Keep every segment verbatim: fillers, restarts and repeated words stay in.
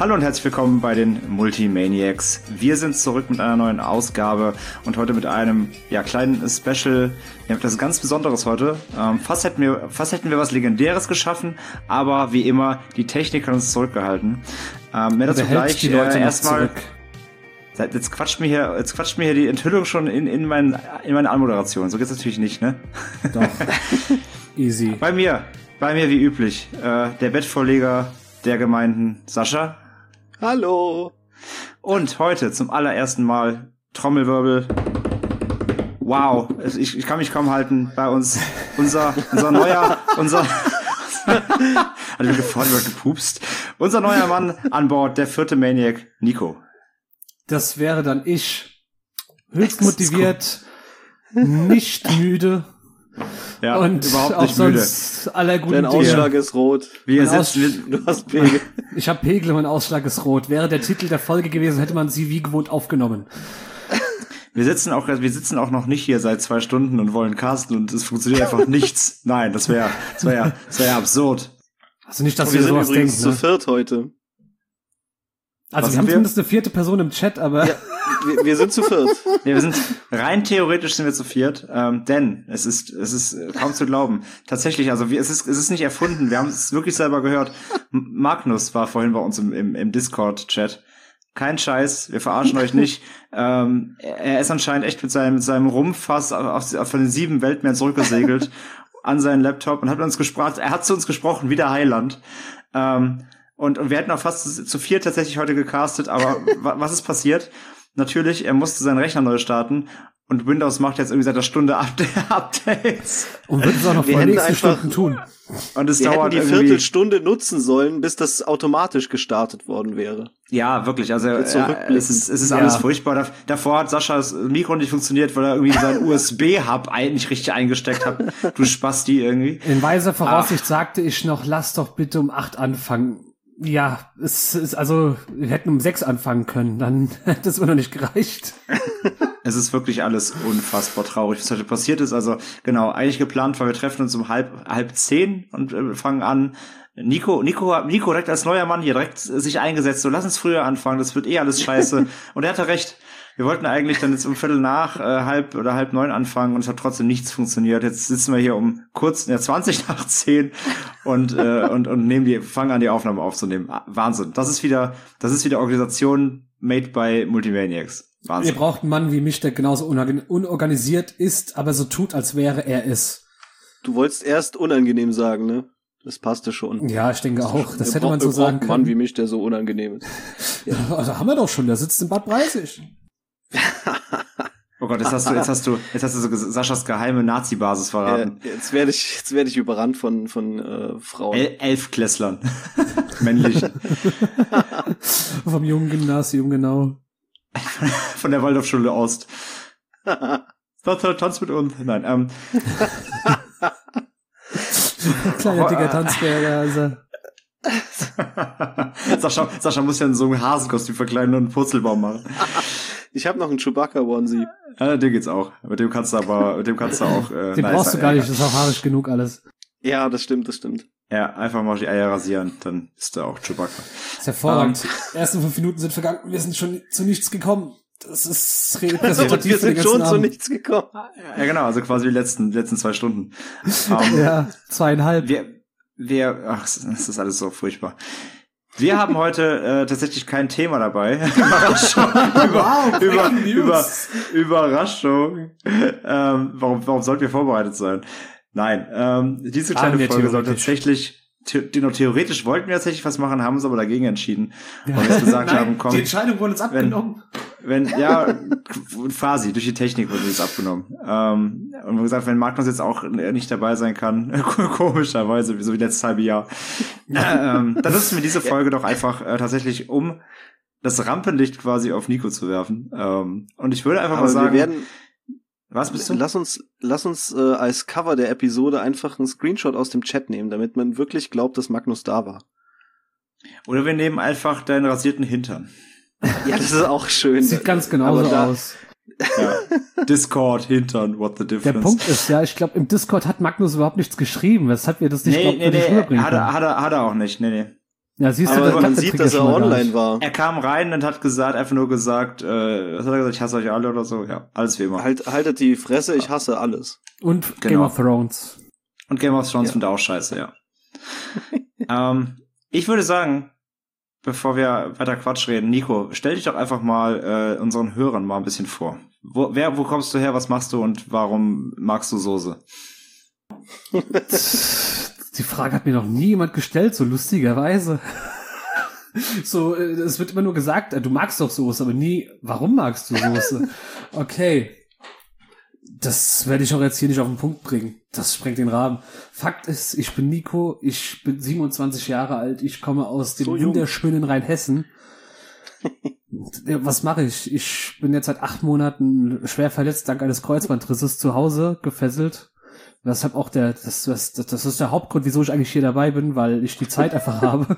Hallo und herzlich willkommen bei den Multimaniacs. Wir sind zurück mit einer neuen Ausgabe und heute mit einem ja, kleinen Special. Ja, das ist ganz Besonderes heute. Ähm, fast, hätten wir, fast hätten wir was Legendäres geschaffen, aber wie immer, die Technik hat uns zurückgehalten. Ähm, mehr dazu gleich. Die Leute äh, erstmal. Jetzt quatscht mir hier, jetzt quatscht mir hier die Enthüllung schon in, in, mein, in meine Anmoderation. So geht's natürlich nicht, ne? Doch. Easy. Bei mir, bei mir wie üblich, äh, der Bettvorleger der Gemeinden, Sascha. Hallo. Und heute zum allerersten Mal Trommelwirbel. Wow, ich, ich kann mich kaum halten. Bei uns unser unser neuer unser hat mir gefreut, wird gepupst. Unser neuer Mann an Bord, der vierte Maniac, Nico. Das wäre dann ich. Höchst motiviert, nicht müde. Ja, und überhaupt auch nicht müde. Sonst aller guten Dein Ausschlag ist rot. Wir Mein sitzen, Du hast Pegel. Ich habe Pegel, mein Ausschlag ist rot. Wäre der Titel der Folge gewesen, hätte man sie wie gewohnt aufgenommen. wir sitzen auch, wir sitzen auch noch nicht hier seit zwei Stunden und wollen casten und es funktioniert einfach nichts. Nein, das wäre, das wäre, das wäre absurd. Also nicht, dass wir wir sind sowas übrigens denken. zu Ne? viert heute. Also Was wir haben wir? zumindest eine vierte Person im Chat, aber Ja, wir, wir sind zu viert. Ja, wir sind rein theoretisch sind wir zu viert, ähm, denn es ist es ist kaum zu glauben. Tatsächlich, also wir, es ist es ist nicht erfunden. Wir haben es wirklich selber gehört. M- Magnus war vorhin bei uns im im, im Discord-Chat. Kein Scheiß, wir verarschen euch nicht. Ähm, er, er ist anscheinend echt mit seinem mit seinem Rumpfass auf, auf von den sieben Weltmeeren zurückgesegelt an seinen Laptop und hat uns gesprochen. Er hat zu uns gesprochen wie der Heiland. Ähm, Und, und wir hätten auch fast zu, zu vier tatsächlich heute gecastet, aber wa- was ist passiert? Natürlich, er musste seinen Rechner neu starten und Windows macht jetzt irgendwie seit einer Stunde Upda- Updates. und würden es auch noch Wir vor den hätten nächsten einfach- Stunden tun. Und es Wir hätten dauert die irgendwie... Viertelstunde nutzen sollen, bis das automatisch gestartet worden wäre. Ja, wirklich, also Jetzt so ja, rückblickend. es ist, es ist Ja. alles furchtbar. Da- Davor hat Saschas Mikro nicht funktioniert, weil er irgendwie seinen U S B-Hub ein- nicht richtig eingesteckt hat. Du Spasti irgendwie. In weiser Voraussicht sagte ich noch, lass doch bitte um acht anfangen. Ja, es ist also, wir hätten um sechs anfangen können, dann hätte es mir noch nicht gereicht. Es ist wirklich alles unfassbar traurig, was heute passiert ist. Also genau, eigentlich geplant war, wir treffen uns um halb halb zehn und äh, fangen an. Nico, Nico, Nico direkt als neuer Mann hier direkt äh, sich eingesetzt. So, lass uns früher anfangen, das wird eh alles scheiße. Und er hatte recht. Wir wollten eigentlich dann jetzt um Viertel nach, äh, halb oder halb neun anfangen und es hat trotzdem nichts funktioniert. Jetzt sitzen wir hier um kurz, ja, zwanzig nach zehn und, äh, und, und nehmen die, fangen an, die Aufnahme aufzunehmen. Ah, Wahnsinn. Das ist wieder, das ist wieder Organisation made by Multimaniacs. Wahnsinn. Ihr braucht einen Mann wie mich, der genauso unorgan- unorganisiert ist, aber so tut, als wäre er es. Du wolltest erst unangenehm sagen, ne? Das passte schon. Ja, ich denke auch. Das Wir hätte man brauchen- so wir sagen brauchen einen Mann können. wie mich, der so unangenehm ist. Ja, also haben wir doch schon, der sitzt in Bad Breisig. Oh Gott, jetzt hast du, jetzt hast du, jetzt hast du so ges- Saschas geheime Nazi-Basis Äh, verraten. jetzt werde ich, jetzt werde ich überrannt von von äh, Frauen. El- Elfklässlern. Männlichen. Vom jungen Gymnasium, genau. Von der Waldorfschule Ost. Tanz tanz mit uns. Nein, ähm. Kleiner Oh, dicker äh. Tanzberger, also. Sascha, Sascha muss ja in so einem Hasenkostüm verkleiden und einen Purzelbaum machen. Ich habe noch einen Chewbacca-Onesie. Ja, dir geht's auch. Mit dem kannst du aber, mit dem kannst du auch, äh, Den nice, brauchst du äh, gar nicht, das ist auch haarig genug alles. Ja, das stimmt, das stimmt. Ja, einfach mal die Eier rasieren, dann ist er auch Chewbacca. Das ist hervorragend. Die ersten fünf Minuten sind vergangen, wir sind schon zu nichts gekommen. Das ist Und wir repräsentativ für den sind ganzen schon zu Abend. nichts gekommen. Ja, genau, also quasi die letzten, letzten zwei Stunden. Ähm, Ja, zweieinhalb. Wir, wir, ach, das ist alles so furchtbar. Wir haben heute äh, tatsächlich kein Thema dabei. Überraschung. Wow, über, Breaking über, News. Überraschung. Ähm, warum, warum sollten wir vorbereitet sein? Nein, ähm, diese kleine Haben wir Folge soll theoretisch. tatsächlich, the, no, theoretisch wollten wir tatsächlich was machen, haben uns aber dagegen entschieden. Weil wir gesagt Nein, haben, komm, die Entscheidung wurde uns abgenommen. wenn, ja, quasi, durch die Technik wurde das abgenommen. Ähm, und wir haben gesagt, wenn Magnus jetzt auch nicht dabei sein kann, komischerweise, so wie letztes halbe Jahr, ähm, dann nutzen wir diese Folge doch einfach äh, tatsächlich, um das Rampenlicht quasi auf Nico zu werfen. Ähm, und ich würde einfach Aber mal sagen, wir werden, was bist du? lass uns, lass uns äh, als Cover der Episode einfach einen Screenshot aus dem Chat nehmen, damit man wirklich glaubt, dass Magnus da war. Oder wir nehmen einfach deinen rasierten Hintern. Ja, das ist auch schön. Sieht ganz genauso Aber da- aus. Ja. Discord, Hintern, what the Der difference? Punkt ist ja, ich glaube, im Discord hat Magnus überhaupt nichts geschrieben, weshalb wir das nicht, nee, glaub, nee, wirklich nee, rüberbringen hat er, können. hat er, hat er auch nicht, nee, nee. Ja, siehst du, Aber das man sieht, dass er online war. Er kam rein und hat gesagt, einfach nur gesagt, äh, was hat er gesagt, ich hasse euch alle oder so, ja, alles wie immer. Halt, haltet die Fresse, ich hasse alles. Und Genau. Game of Thrones. Und Game of Thrones Ja. findet er auch scheiße, ja. ähm, ich würde sagen, bevor wir weiter Quatsch reden, Nico, stell dich doch einfach mal äh, unseren Hörern mal ein bisschen vor. Wo, wer, wo kommst du her, was machst du und warum magst du Soße? Die Frage hat mir noch nie jemand gestellt, so lustigerweise. So, äh, es wird immer nur gesagt, äh, du magst doch Soße, aber nie, warum magst du Soße? Okay. Das werde ich auch jetzt hier nicht auf den Punkt bringen. Das sprengt den Rahmen. Fakt ist, ich bin Nico, ich bin siebenundzwanzig Jahre alt, ich komme aus dem So jung. wunderschönen Rheinhessen. Ja, was mache ich? Ich bin jetzt seit acht Monaten schwer verletzt, dank eines Kreuzbandrisses zu Hause gefesselt. Deshalb auch der, das, das, das ist der Hauptgrund, wieso ich eigentlich hier dabei bin, weil ich die Zeit einfach habe.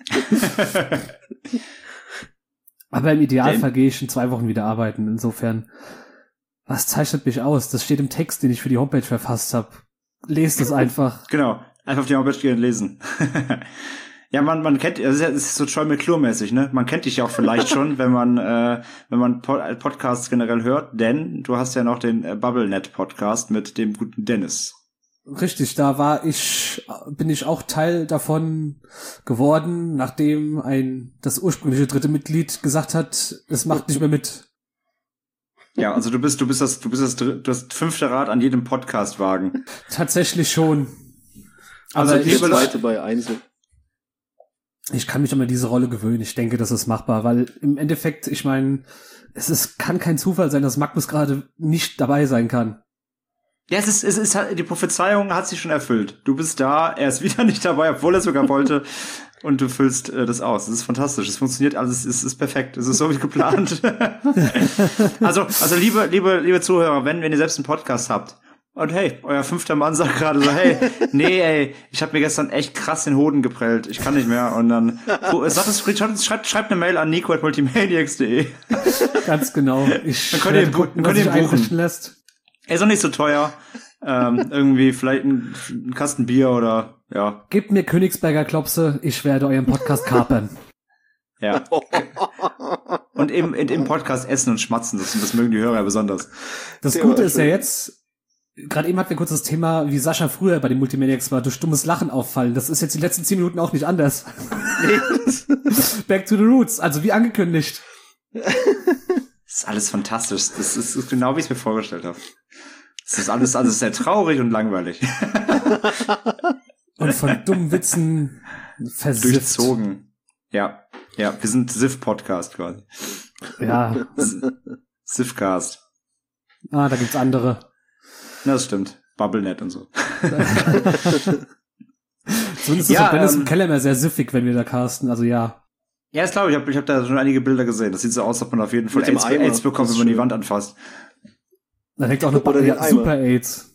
Aber im Idealfall gehe ich in zwei Wochen wieder arbeiten. Insofern, was zeichnet mich aus? Das steht im Text, den ich für die Homepage verfasst habe. Lest es einfach. Genau, einfach auf die Homepage gehen und lesen. Ja, man, man kennt, es ist, ja, es ist so Troy McClure-mäßig, ne? Man kennt dich ja auch vielleicht schon, wenn man, äh, wenn man Pod- Podcasts generell hört, denn du hast ja noch den äh, BubbleNet-Podcast mit dem guten Dennis. Richtig, da war ich, bin ich auch Teil davon geworden, nachdem ein, das ursprüngliche dritte Mitglied gesagt hat, es macht nicht mehr mit. Ja, also du bist, du bist das, du bist das, dr- das fünfte Rad an jedem Podcastwagen. Tatsächlich schon. Also Aber Die ich, liebe zweite bei Einzel. ich kann mich an diese Rolle gewöhnen. Ich denke, das ist machbar, weil im Endeffekt, ich meine, es ist, kann kein Zufall sein, dass Magnus gerade nicht dabei sein kann. Ja, es ist, es ist, halt- die Prophezeiung hat sich schon erfüllt. Du bist da, er ist wieder nicht dabei, obwohl er sogar wollte. Und du füllst äh, das aus. Das ist fantastisch. Es funktioniert alles. Es ist perfekt. Es ist so wie geplant. also, also liebe, liebe, liebe Zuhörer, wenn, wenn ihr selbst einen Podcast habt und hey, euer fünfter Mann sagt gerade so, hey, nee, ey, ich habe mir gestern echt krass den Hoden geprellt. Ich kann nicht mehr. Und dann so, sagt es, schreibt, schreibt, schreibt eine Mail an nico at multimaniacs punkt de. Ganz genau. Ich Dann könnt ihr ihn bu- gucken, könnt was ihr sich ihn buchen. einrichten lässt. Er ist auch nicht so teuer. ähm, irgendwie vielleicht ein, ein Kasten Bier oder ja, Gebt mir Königsberger Klopse, ich werde euren Podcast kapern. ja. Und im, in, im Podcast essen und schmatzen, das, das mögen die Hörer ja besonders. Das Der Gute war ist ja schön. jetzt, gerade eben hatten wir kurz das Thema, wie Sascha früher bei den Multimaniacs war, durch dummes Lachen auffallen. Das ist jetzt die letzten zehn Minuten auch nicht anders. Back to the roots, also wie angekündigt. Das ist alles fantastisch. Das ist, das ist genau, wie ich es mir vorgestellt habe. Das ist alles, alles sehr traurig und langweilig. Und von dummen Witzen versifft. Durchzogen. Ja, ja, wir sind Sif-Podcast quasi. Ja, Sifcast. ah, da gibt's andere. Na, das stimmt. BubbleNet und so. Zumindest Ja, ist Dennis ähm, im Keller immer sehr siffig, wenn wir da casten, also ja. Ja, das glaube ich. Ich habe ich hab da schon einige Bilder gesehen. Das sieht so aus, als ob man auf jeden Fall Mit dem AIDS, Eimer. AIDS bekommt, Das wenn man ist die schön. Wand anfasst. Da hängt auch eine Oder ba- den ja, Eimer. Super AIDS.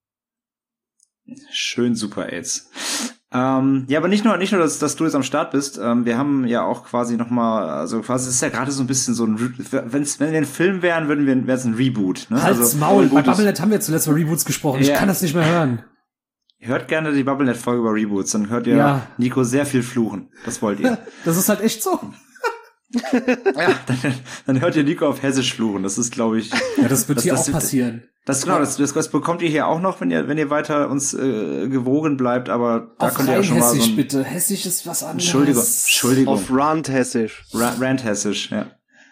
Schön Super AIDS. Ähm, ja, aber nicht nur, nicht nur, dass, dass du jetzt am Start bist. Ähm, wir haben ja auch quasi noch mal, also quasi, es ist ja gerade so ein bisschen so ein, wenn's, wenn wir ein Film wären, würden wir, wäre es ein Reboot. Ne? Halt's also, Maul, bei Reboot ist- BubbleNet haben wir zuletzt über Reboots gesprochen, ich Ja. kann das nicht mehr hören. Hört gerne die BubbleNet-Folge über Reboots, dann hört ihr Ja. Nico sehr viel fluchen. Das wollt ihr. Das ist halt echt so. Ja, dann, dann hört ihr Nico auf Hessisch fluchen. Das ist, glaube ich, Ja, das wird Das- hier das- auch passieren. das genau, das, das, das bekommt ihr hier auch noch, wenn ihr, wenn ihr weiter uns äh, gewogen bleibt. Aber da Auf könnt ihr rein ja schon mal so Hessisch, ein, bitte. Hessisch ist was anderes. Entschuldigung, Entschuldigung, Auf Rand Hessisch. Ra Rand Hessisch, ja.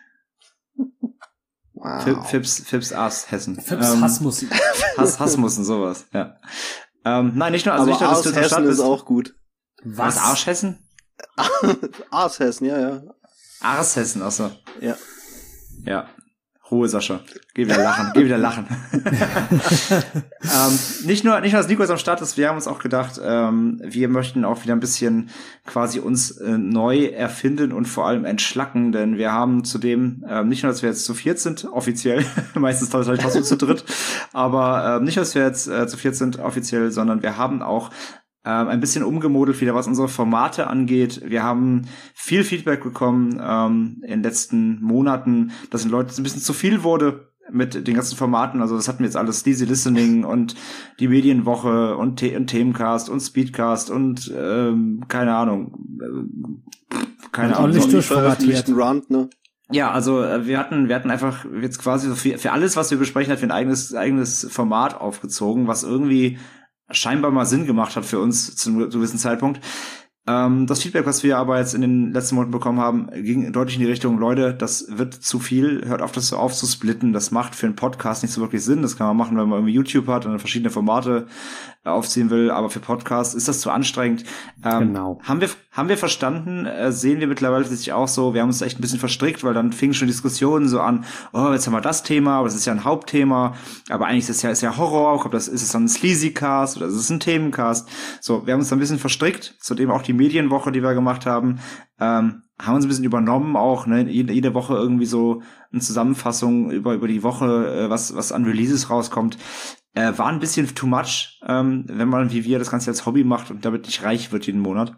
Wow. Fip- Fips, Fips Ass Hessen. Fips Ähm, Hassmusik. Hass, Hassmussen, sowas, ja. Ähm, nein, nicht nur, also Aber nicht nur, dass Ars du jetzt am Start Hessen ist bist. auch gut. Was? Arschhessen? Ars Hessen, ja, ja. Arshessen, achso. Ja. Ja. Ruhe, Sascha. Geh wieder lachen, geh wieder lachen. ähm, nicht nur, nicht nur, dass Nico jetzt am Start ist, wir haben uns auch gedacht, ähm, wir möchten auch wieder ein bisschen quasi uns äh, neu erfinden und vor allem entschlacken, denn wir haben zudem, ähm, nicht nur, dass wir jetzt zu viert sind, offiziell, meistens tatsächlich trotzdem zu dritt, aber ähm, nicht nur, dass wir jetzt äh, zu viert sind, offiziell, sondern wir haben auch ähm, ein bisschen umgemodelt wieder, was unsere Formate angeht. Wir haben viel Feedback bekommen ähm, in den letzten Monaten, dass den Leuten ein bisschen zu viel wurde mit den ganzen Formaten. Also das hatten wir jetzt alles, Sleazy Listening und die Medienwoche und, The und Themencast und Speedcast und ähm, keine Ahnung, äh, keine Ahnung. Ordentlich Noch nie veröffentlichten Rant, ne? Ja, also wir hatten wir hatten einfach jetzt quasi so für, für alles, was wir besprechen, hat wir ein eigenes eigenes Format aufgezogen, was irgendwie scheinbar mal Sinn gemacht hat für uns zu einem gewissen Zeitpunkt. Ähm, das Feedback, was wir aber jetzt in den letzten Monaten bekommen haben, ging deutlich in die Richtung, Leute, das wird zu viel, hört auf, das so aufzusplitten, das macht für einen Podcast nicht so wirklich Sinn, das kann man machen, wenn man irgendwie YouTube hat und verschiedene Formate aufziehen will, aber für Podcasts ist das zu anstrengend. Ähm, genau. Haben wir, haben wir verstanden, äh, sehen wir mittlerweile sich auch so, wir haben uns echt ein bisschen verstrickt, weil dann fingen schon Diskussionen so an, oh, jetzt haben wir das Thema, aber das ist ja ein Hauptthema, aber eigentlich ist es ja, ist ja Horror, ob das, ist es dann ein Sleazy-Cast oder ist es ein Themencast? So, wir haben uns da ein bisschen verstrickt, zudem auch die Medienwoche, die wir gemacht haben, ähm, haben uns ein bisschen übernommen auch, ne, jede, jede Woche irgendwie so eine Zusammenfassung über, über die Woche, äh, was, was an Releases rauskommt. Äh, war ein bisschen too much, ähm, wenn man wie wir das Ganze als Hobby macht und damit nicht reich wird jeden Monat.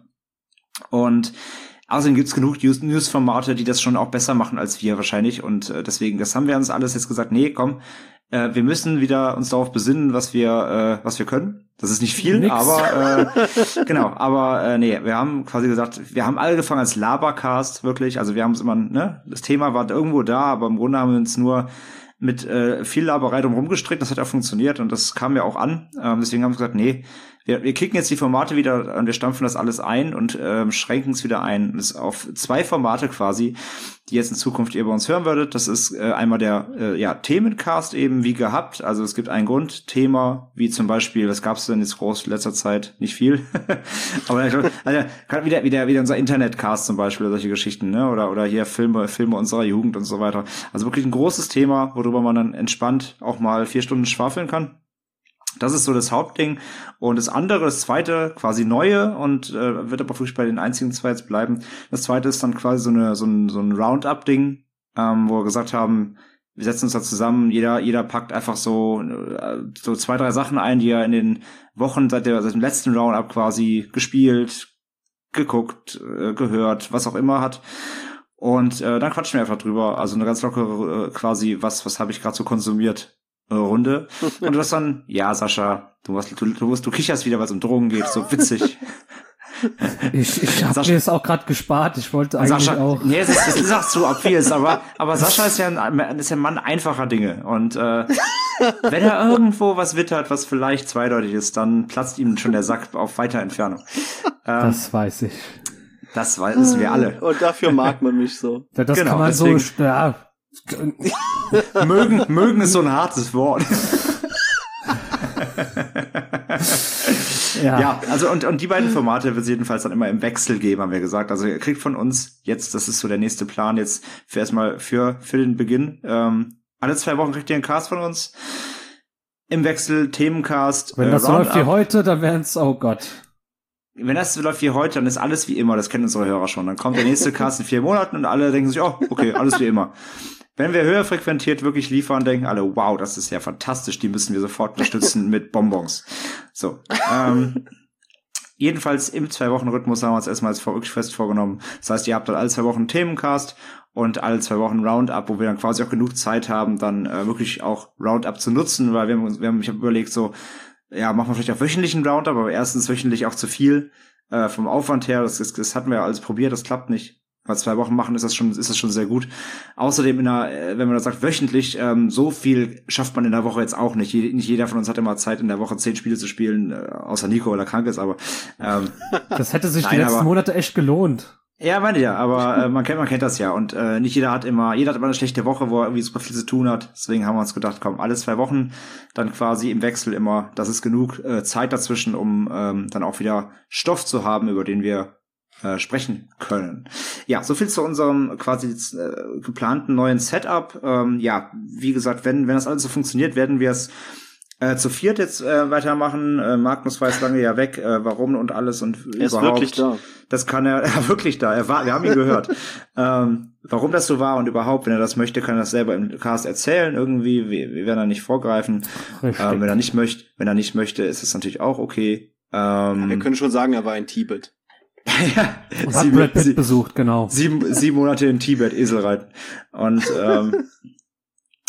Und außerdem gibt's genug News-Formate, die das schon auch besser machen als wir wahrscheinlich. Und äh, deswegen, das haben wir uns alles jetzt gesagt, nee, komm, äh, wir müssen wieder uns darauf besinnen, was wir, äh, was wir können. Das ist nicht viel, Nix. aber äh, genau, aber äh, nee, wir haben quasi gesagt, wir haben angefangen als Labercast, wirklich. Also wir haben es immer, ne, das Thema war irgendwo da, aber im Grunde haben wir uns nur mit äh, viel Laberei drum rumgestrickt, das hat auch funktioniert und das kam ja auch an. Ähm, deswegen haben wir gesagt, nee, wir, wir kicken jetzt die Formate wieder und wir stampfen das alles ein und ähm, schränken es wieder ein. Das ist auf zwei Formate quasi, die jetzt in Zukunft ihr bei uns hören würdet. Das ist äh, einmal der äh, ja Themencast eben wie gehabt. Also es gibt ein Grundthema, wie zum Beispiel, was gab's denn jetzt groß in letzter Zeit? Nicht viel. Aber also, kann wieder, wieder, wieder unser Internetcast zum Beispiel, solche Geschichten, ne? Oder oder hier Filme, Filme unserer Jugend und so weiter. Also wirklich ein großes Thema, worüber man dann entspannt auch mal vier Stunden schwafeln kann. Das ist so das Hauptding. Und das andere, das zweite, quasi neue und äh, wird aber wirklich bei den einzigen zwei jetzt bleiben. Das zweite ist dann quasi so eine so ein so ein Roundup-Ding, ähm, wo wir gesagt haben, wir setzen uns da zusammen, jeder jeder packt einfach so äh, so zwei, drei Sachen ein, die er in den Wochen seit der seit dem letzten Roundup quasi gespielt, geguckt, äh, gehört, was auch immer hat. Und äh, dann quatschen wir einfach drüber. Also eine ganz lockere äh, quasi, was was habe ich gerade so konsumiert. Runde. Und du hast dann, ja, Sascha, du hast, du, du, du kicherst wieder, weil es um Drogen geht, so witzig. Ich, ich hab Sascha, mir das auch gerade gespart, ich wollte eigentlich Sascha, auch. Nee, es ist, es ist auch zu obvious, aber, aber Sascha ist ja ein, ist ja ein Mann einfacher Dinge. Und äh, wenn er irgendwo was wittert, was vielleicht zweideutig ist, dann platzt ihm schon der Sack auf weiter Entfernung. Ähm, Das weiß ich. Das wissen wir alle. Und dafür mag man mich so. Ja, das Genau, kann man deswegen- so, ja. mögen, mögen ist so ein hartes Wort. Ja. Ja, also und, und die beiden Formate wird es jedenfalls dann immer im Wechsel geben, haben wir gesagt. Also ihr kriegt von uns jetzt, das ist so der nächste Plan jetzt für erstmal für, für den Beginn. Ähm, alle zwei Wochen kriegt ihr einen Cast von uns. Im Wechsel Themencast. Wenn äh, das so läuft wie Roundup. heute, dann wären's, oh Gott. Wenn das so läuft wie heute, dann ist alles wie immer. Das kennen unsere Hörer schon. Dann kommt der nächste Cast in vier Monaten und alle denken sich, oh, okay, alles wie immer. Wenn wir höher frequentiert wirklich liefern, denken alle, wow, das ist ja fantastisch, die müssen wir sofort unterstützen mit Bonbons. So, ähm, jedenfalls im Zwei-Wochen-Rhythmus haben wir uns erstmal als wirklich fest vorgenommen. Das heißt, ihr habt dann alle zwei Wochen einen Themencast und alle zwei Wochen Roundup, wo wir dann quasi auch genug Zeit haben, dann äh, wirklich auch Roundup zu nutzen, weil wir haben uns, wir haben, ich habe überlegt, so, ja, machen wir vielleicht auch wöchentlichen Roundup, aber erstens wöchentlich auch zu viel äh, vom Aufwand her. Das, das, das hatten wir ja alles probiert, das klappt nicht. Bei zwei Wochen machen ist das schon, ist das schon sehr gut. Außerdem in einer, wenn man das sagt, wöchentlich, ähm, so viel schafft man in der Woche jetzt auch nicht. Je, nicht jeder von uns hat immer Zeit, in der Woche zehn Spiele zu spielen, äh, außer Nico, weil er krank ist, aber ähm, Das hätte sich Nein, die letzten aber- Monate echt gelohnt. ja, meine ja, aber äh, man kennt, man kennt das ja und äh, nicht jeder hat immer, jeder hat immer eine schlechte Woche, wo er irgendwie super viel zu tun hat. Deswegen haben wir uns gedacht, komm, alle zwei Wochen dann quasi im Wechsel immer, das ist genug äh, Zeit dazwischen, um ähm, dann auch wieder Stoff zu haben, über den wir äh, sprechen können. Ja, so viel zu unserem quasi äh, geplanten neuen Setup. Ähm, ja, wie gesagt, wenn wenn das alles so funktioniert, werden wir es äh, zu viert jetzt äh, weitermachen. Äh, Magnus war jetzt lange ja weg, äh, warum und alles und Er ist überhaupt. wirklich da. Das kann er, er wirklich da. Er war, wir haben ihn gehört. ähm, warum das so war und überhaupt, wenn er das möchte, kann er das selber im Cast erzählen. Irgendwie, wir, wir werden da nicht vorgreifen. Richtig. Ähm, wenn er nicht möchte, wenn er nicht möchte, ist es natürlich auch okay. Ähm, Wir können schon sagen, er war in Tibet. ja, Und hat sieben, Brad Pitt sie, besucht, genau. sieben, sieben Monate in Tibet Esel reiten. Und ähm,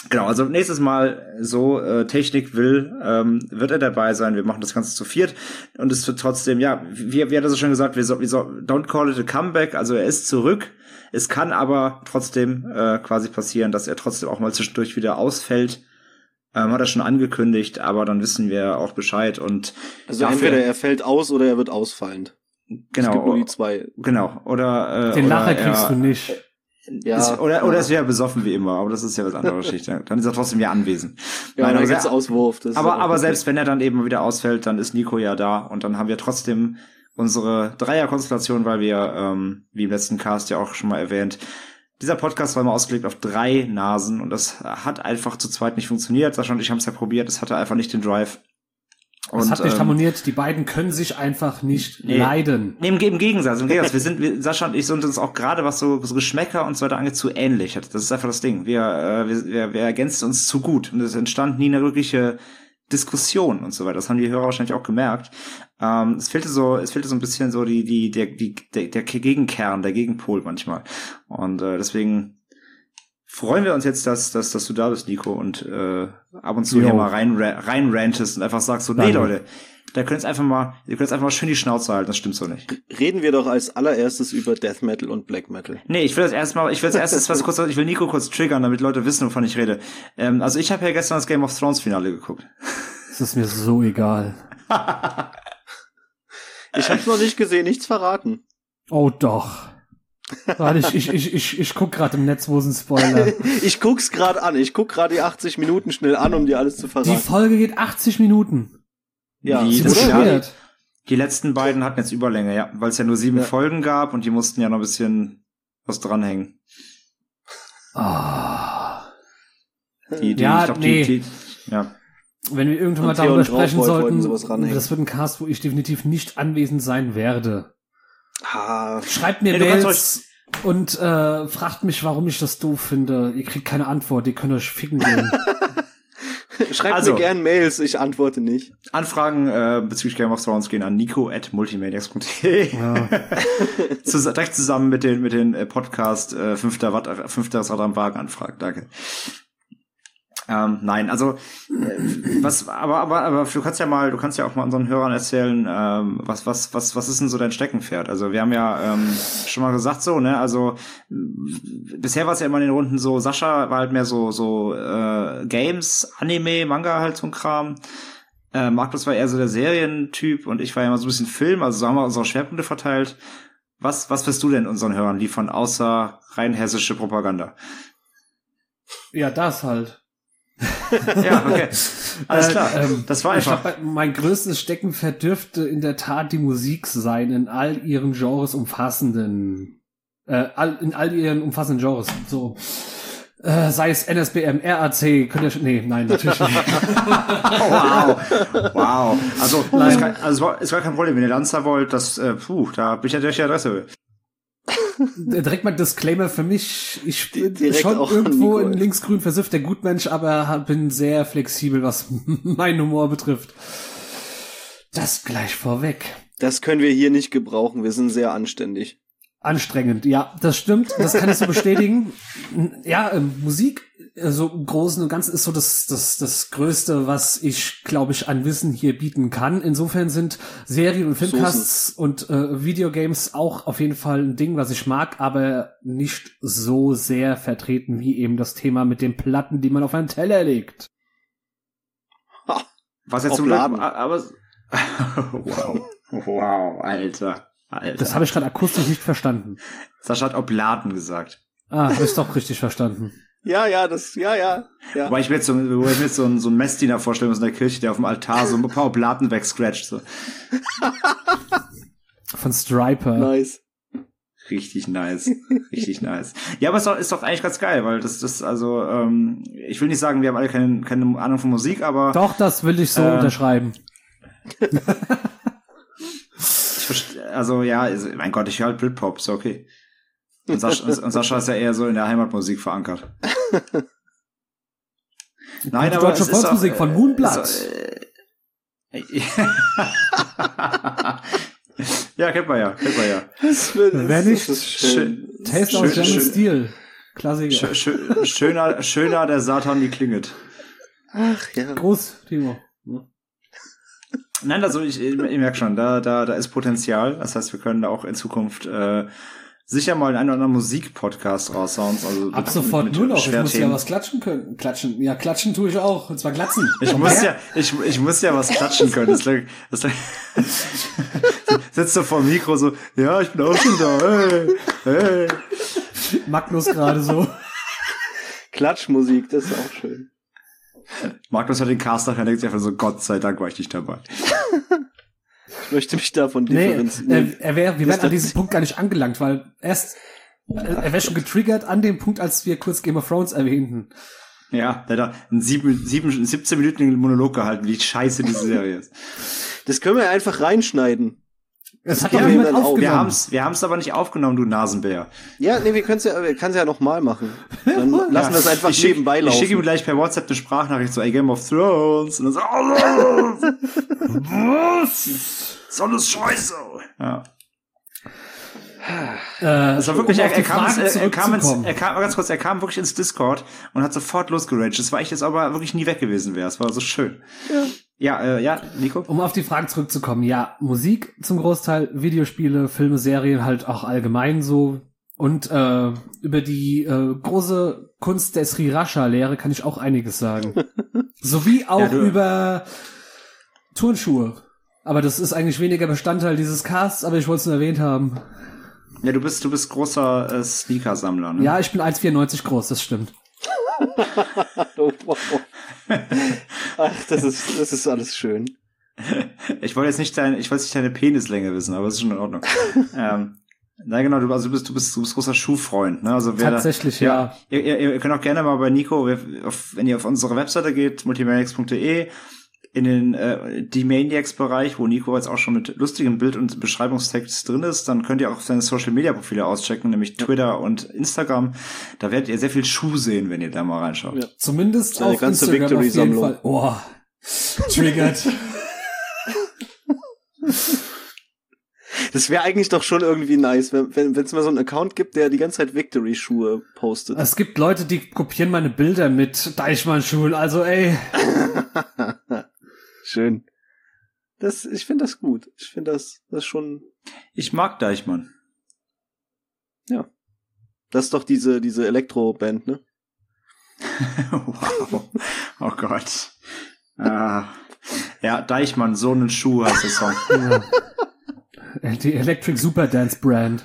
Genau, also nächstes Mal, so äh, Technik will, ähm, wird er dabei sein. Wir machen das Ganze zu viert und es wird trotzdem, ja, wie, wie hat er so schon gesagt, wir so, wir so, don't call it a comeback, also er ist zurück. Es kann aber trotzdem äh, quasi passieren, dass er trotzdem auch mal zwischendurch wieder ausfällt. Ähm, hat er schon angekündigt, aber dann wissen wir auch Bescheid. Und also entweder er fällt aus oder er wird ausfallend. Genau. Es gibt nur die zwei. Genau. Oder äh, den oder Lacher kriegst er, du nicht. Ja, ist, oder, ja. oder es wäre besoffen wie immer, aber das ist ja was anderes Geschichte. Dann ist er trotzdem ja anwesend. Ja, Nein, dann aber, gibt's Auswurf. Das aber, ist aber okay. selbst wenn er dann eben wieder ausfällt, dann ist Nico ja da und dann haben wir trotzdem unsere Dreierkonstellation, weil wir, ähm, wie im letzten Cast ja auch schon mal erwähnt, dieser Podcast war immer ausgelegt auf drei Nasen und das hat einfach zu zweit nicht funktioniert. Sascha und ich haben es ja probiert, es hatte einfach nicht den Drive. Und, es hat nicht ähm, harmoniert, die beiden können sich einfach nicht nee, leiden. Nee, im, im Gegensatz, im Gegensatz. Wir sind, wir, Sascha und ich sind uns auch gerade, was so, so Geschmäcker und so weiter angeht, zu ähnlich. Das ist einfach das Ding. Wir, äh, wir, wir, wir ergänzen uns zu gut. Und es entstand nie eine wirkliche Diskussion und so weiter. Das haben die Hörer wahrscheinlich auch gemerkt. Ähm, es fehlte so, es fehlte so ein bisschen so die, die, der, die, der, der Gegenkern, der Gegenpol manchmal. Und äh, deswegen freuen wir uns jetzt, dass, dass, dass du da bist, Nico, und äh, ab und zu Jo. hier mal rein, rein rantest und einfach sagst so, nee, Danke. Leute, da könnt ihr einfach mal, ihr könnt jetzt einfach mal schön die Schnauze halten, das stimmt so nicht. Reden wir doch als allererstes über Death Metal und Black Metal. Nee, ich will das erstmal, ich will als erstes was kurz, ich will Nico kurz triggern, damit Leute wissen, wovon ich rede. Ähm, also ich habe ja gestern das Game of Thrones Finale geguckt. Das ist mir so egal. Ich hab's noch nicht gesehen, nichts verraten. Oh doch. Warte, ich, ich, ich, ich, ich guck gerade im Netz, wo ist ein Spoiler. Ich guck's gerade an, ich guck gerade die achtzig Minuten schnell an, um dir alles zu verraten. Die Folge geht achtzig Minuten. Ja, Die, Ist das das ja, bescheuert? die letzten beiden hatten jetzt Überlänge, ja, weil es ja nur sieben Ja. Folgen gab und die mussten ja noch ein bisschen was dranhängen. Ah. Die, die, Ja, ich glaub, nee. die, die, ja. Wenn wir irgendwann mal Und Theo darüber und sprechen Draufbold sollten, wollten sowas ranhängen. das wird ein Cast, wo ich definitiv nicht anwesend sein werde. Ah, Schreibt mir Ja, du kannst Mails und äh, fragt mich, warum ich das doof finde. Ihr kriegt keine Antwort, ihr könnt euch ficken gehen. schreibt Also. mir gern Mails, ich antworte nicht. Anfragen äh, bezüglich Game of Thrones gehen an nico at multimaniacs punkt de. Ja. Zus direkt zusammen mit den mit den äh, Podcast äh, fünfter Watt äh, fünfter Rad am Wagen anfragen. Danke. Ähm, nein, also äh, was, aber aber aber du kannst ja mal, du kannst ja auch mal unseren Hörern erzählen, ähm, was was was was ist denn so dein Steckenpferd? Also wir haben ja ähm, schon mal gesagt so, ne? Also m- bisher war es ja immer in den Runden so, Sascha war halt mehr so so äh, Games, Anime, Manga halt so ein Kram. Äh, Markus war eher so der Serientyp und ich war ja immer so ein bisschen Film, also so haben wir unsere Schwerpunkte verteilt. Was was wirst du denn unseren Hörern liefern, außer rein hessische Propaganda? ja, das halt. Ja, okay. Alles Äh, klar. ähm, das war ich einfach. glaub, mein größtes Steckenpferd dürfte in der Tat die Musik sein, in all ihren Genres umfassenden, äh, all, in all ihren umfassenden Genres. So, äh, sei es N S B M, R A C, könnt ihr, sch- nee, nein, natürlich nicht. Oh, wow. Wow. Also, Nein. es, kann, also es war, es war kein Problem. Wenn ihr Lanza wollt, das, äh, puh, da bin ich natürlich die Adresse. Direkt mal Disclaimer für mich. Ich bin Direkt schon auch an irgendwo Nico. in linksgrün versifft der Gutmensch, aber bin sehr flexibel, was meinen Humor betrifft. Das gleich vorweg. Das können wir hier nicht gebrauchen, wir sind sehr anständig. Anstrengend, ja, das stimmt, das kann ich so bestätigen. Ja, ähm, Musik, so im Großen und Ganzen ist so das, das, das Größte, was ich, glaube ich, an Wissen hier bieten kann. Insofern sind Serien und Filmcasts und äh, Videogames auch auf jeden Fall ein Ding, was ich mag, aber nicht so sehr vertreten wie eben das Thema mit den Platten, die man auf einen Teller legt. Was jetzt zum Glück, Obladen. aber, wow. Wow, Alter. Alter. Das habe ich gerade akustisch nicht verstanden. Sascha hat Obladen gesagt. Ah, habe ich doch richtig verstanden. Ja, ja, das, ja, ja. ja. Wobei ich mir jetzt so, wobei ich mir jetzt so, einen, so einen Messdiener vorstellen muss in der Kirche, der auf dem Altar so ein paar Obladen wegscratcht. So. Von Striper. Nice. Richtig nice. Richtig nice. Ja, aber es ist doch, ist doch eigentlich ganz geil, weil das, das, also, ähm, ich will nicht sagen, wir haben alle keine, keine Ahnung von Musik, aber. Doch, das will ich so Äh, unterschreiben. Ich verste- Also ja, also, mein Gott, ich höre halt Britpop, ist okay. Und Sascha, und Sascha ist ja eher so in der Heimatmusik verankert. Nein, Gute aber deutsche es ist auch, Volksmusik von Moonblood. ist auch, äh, ja, kennt man ja, kennt man ja. Das wird, Wer nicht? das ist schön. Taste Schön, aus German schön. Steel. Klassiker. Sch schö schöner, schöner der Satan die klinget. Ach ja. Groß, Timo. Ja. Nein, also ich, ich, ich merke schon, da, da, da ist Potenzial. Das heißt, wir können da auch in Zukunft äh, sicher mal einen oder anderen Musik-Podcast raushauen. Also ab sofort mit, mit nur noch. Ich muss ja was klatschen können. Klatschen, ja, klatschen tue ich auch. Und zwar glatzen. Ich muss her? ja, ich, ich muss ja was klatschen können. Das, das, sitzt du vor dem Mikro so, ja, ich bin auch schon da. Hey, hey. Magnus gerade so. Klatschmusik, das ist auch schön. Magnus hat den Cast nachher denkt sich einfach so, Gott sei Dank war ich nicht dabei. Ich möchte mich davon differenzieren. Nee, er, er wär, wir wären an diesem Punkt gar nicht angelangt, weil erst, er wäre schon getriggert an dem Punkt, als wir kurz Game of Thrones erwähnten. Ja, der hat einen sieben, sieben, siebzehn Minuten Monolog gehalten, wie scheiße diese Serie ist. Das können wir einfach reinschneiden. Das hat doch ja, niemand aufgenommen. Wir haben's, wir haben's aber nicht aufgenommen, du Nasenbär. Ja, nee, wir können's ja, wir können's ja nochmal machen. Dann lassen ja, wir das einfach ich nebenbei schick, laufen. Ich schicke ihm gleich per WhatsApp eine Sprachnachricht so, ey, Game of Thrones. Und dann so, oh, was? Ist alles scheiße. Ja. Äh, das war wirklich, um er, er, kam ins, er, er kam ins, er kam, ganz kurz, er kam wirklich ins Discord und hat sofort losgeraged. Das war ich jetzt aber wirklich nie weg gewesen wäre. Es war so schön. Ja. Ja, äh, ja, Nico? Um auf die Fragen zurückzukommen. Ja, Musik zum Großteil, Videospiele, Filme, Serien halt auch allgemein so. Und äh, über die äh, große Kunst der Sriracha-Lehre kann ich auch einiges sagen. Sowie auch ja, über Turnschuhe. Aber das ist eigentlich weniger Bestandteil dieses Casts, aber ich wollte es nur erwähnt haben. Ja, du bist du bist großer äh, Sneaker-Sammler, ne? Ja, ich bin eins Komma vierundneunzig groß, das stimmt. Oh, wow. Ach, das ist, das ist alles schön. Ich wollte jetzt nicht deine, ich wollte nicht deine Penislänge wissen, aber es ist schon in Ordnung. ähm, na genau, du, also du bist, du bist, du bist großer Schuhfreund, ne? Also wer tatsächlich, da, ja. ja. Ihr, ihr, ihr könnt auch gerne mal bei Nico, auf, wenn ihr auf unsere Webseite geht, multimaniacs punkt de, in den äh, D-Maniacs-Bereich, wo Nico jetzt auch schon mit lustigem Bild- und Beschreibungstext drin ist, dann könnt ihr auch seine Social-Media-Profile auschecken, nämlich Twitter und Instagram. Da werdet ihr sehr viel Schuh sehen, wenn ihr da mal reinschaut. Ja. Zumindest eine auf ganze Instagram auf jeden Victory-Sammlung. Fall. Oh, triggert. Das wäre eigentlich doch schon irgendwie nice, wenn wenn es mal so einen Account gibt, der die ganze Zeit Victory-Schuhe postet. Es gibt Leute, die kopieren meine Bilder mit Deichmann-Schuhen, also ey. Schön. Das, ich finde das gut. Ich finde das, das schon. Ich mag Deichmann. Ja. Das ist doch diese, diese Elektro-Band, ne? Wow. Oh Gott. Ah. Ja, Deichmann, so einen Schuh heißt der Song. Ja. Die Electric Super Dance Brand.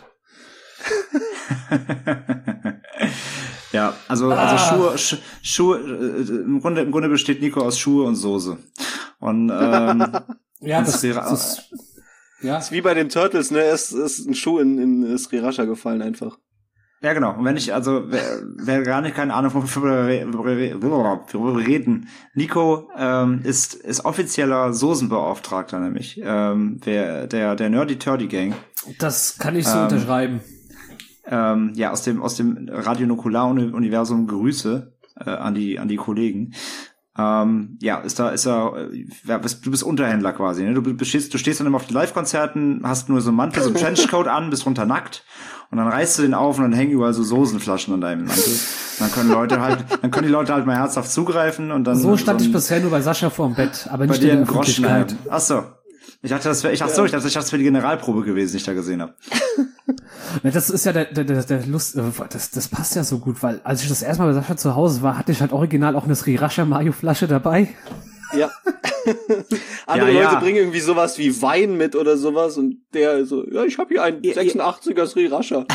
Ja, also, ah. also Schuhe, Sch Schuhe, äh, im Grunde, im Grunde besteht Nico aus Schuhe und Soße. Und, ähm, ja, das, das, das ist, ja. Das ist wie bei den Turtles, ne? Es ist ein Schuh in, in Sriracha gefallen einfach. Ja, genau. Und wenn ich, also, wer, wer gar nicht keine Ahnung, worüber wir reden. Nico, ähm, ist, ist offizieller Soßenbeauftragter, nämlich, ähm, der, der, der Nerdy Turdy Gang. Das kann ich so ähm, unterschreiben. Ähm, ja, aus dem, aus dem Radionukular-Universum Grüße, äh, an die, an die Kollegen. Ähm, ja, ist da, ist er, ja, du bist Unterhändler quasi, ne? Du stehst, du stehst dann immer auf den Live-Konzerten, hast nur so einen Mantel, so einen Trenchcoat an, bist runter nackt und dann reißt du den auf und dann hängen überall so Soßenflaschen an deinem Mantel. Dann können Leute halt, dann können die Leute halt mal herzhaft zugreifen und dann. So stand so ich bisher nur bei Sascha vorm Bett, aber nicht bei dir in der Groschen Öffentlichkeit. schneiden. Ach so. Ich dachte, das wäre, ich dachte so, ich dachte, ich dachte, das wäre die Generalprobe gewesen, die ich da gesehen habe. Das ist ja der, der, der, der Lust, das, das passt ja so gut, weil als ich das erste Mal bei Sascha zu Hause war, hatte ich halt original auch eine Sriracha Mayo Flasche dabei. Ja. Andere ja, ja. Leute bringen irgendwie sowas wie Wein mit oder sowas und der so, ja, ich habe hier einen ja, sechsundachtziger Sriracha.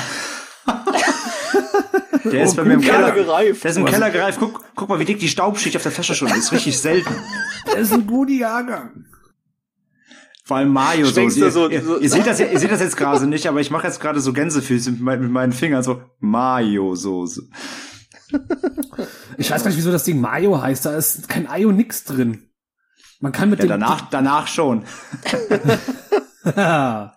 Der ist oh, bei mir im Keller gereift. Der ist im Keller gereift. Guck, guck mal, wie dick die Staubschicht auf der Flasche schon ist. Richtig selten. Der ist ein guter Jahrgang. Vor allem Mayo so. so, so, ihr, so. Ihr, seht das, ihr seht das jetzt gerade nicht, aber ich mache jetzt gerade so Gänsefüße mit, mein, mit meinen Fingern so Mayo-Soße. Ich weiß gar nicht, wieso das Ding Mayo heißt. Da ist kein Ayo nix drin. Man kann mit ja, dem danach, danach schon. Ach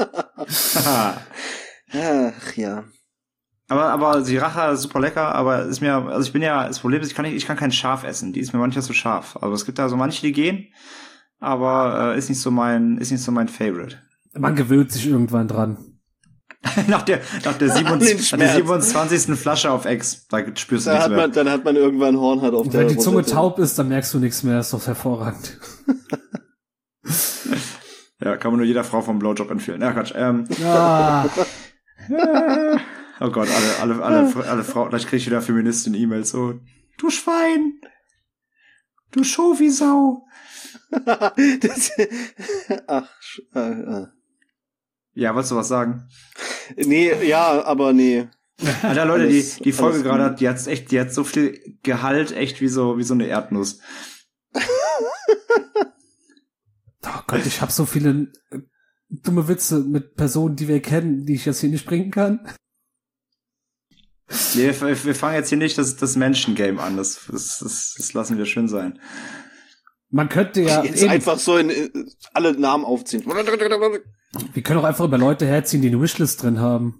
ja. Aber, aber die Rache ist super lecker, aber ist mir, also ich bin ja, das Problem ist, ich kann nicht, ich kann kein Schaf essen. Die ist mir manchmal zu scharf. Also es gibt da so manche, die gehen, aber äh, ist nicht so mein, ist nicht so mein Favorite. Man gewöhnt sich irgendwann dran. nach der, nach der, siebenundzwanzig, nach der siebenundzwanzigsten Flasche auf Ex, da spürst du da nichts hat mehr. man, dann hat man irgendwann Hornhaut auf Und der wenn die Zunge Rosette. taub ist, dann merkst du nichts mehr. Ist doch hervorragend. Ja, kann man nur jeder Frau vom Blowjob empfehlen. Ja, Quatsch. Ähm, Ah, oh Gott, alle, alle, alle, alle Frauen, vielleicht krieg ich wieder Feministin-E-Mails so, du Schwein, du Schofi-Sau. das, ach, äh, äh. Ja, wolltest du was sagen? Nee, ja, aber nee. Alter, Leute, Alles- die, die Folge alles gerade gut. hat, die hat echt, die hat so viel Gehalt, echt wie so, wie so eine Erdnuss. oh Gott, ich habe so viele äh, dumme Witze mit Personen, die wir kennen, die ich jetzt hier nicht bringen kann. Nee, wir, wir fangen jetzt hier nicht das, das Menschen-Game an, das, das, das, das lassen wir schön sein. Man könnte ja Jetzt eben, einfach so in, äh, alle Namen aufziehen. wir können auch einfach über Leute herziehen, die eine Wishlist drin haben.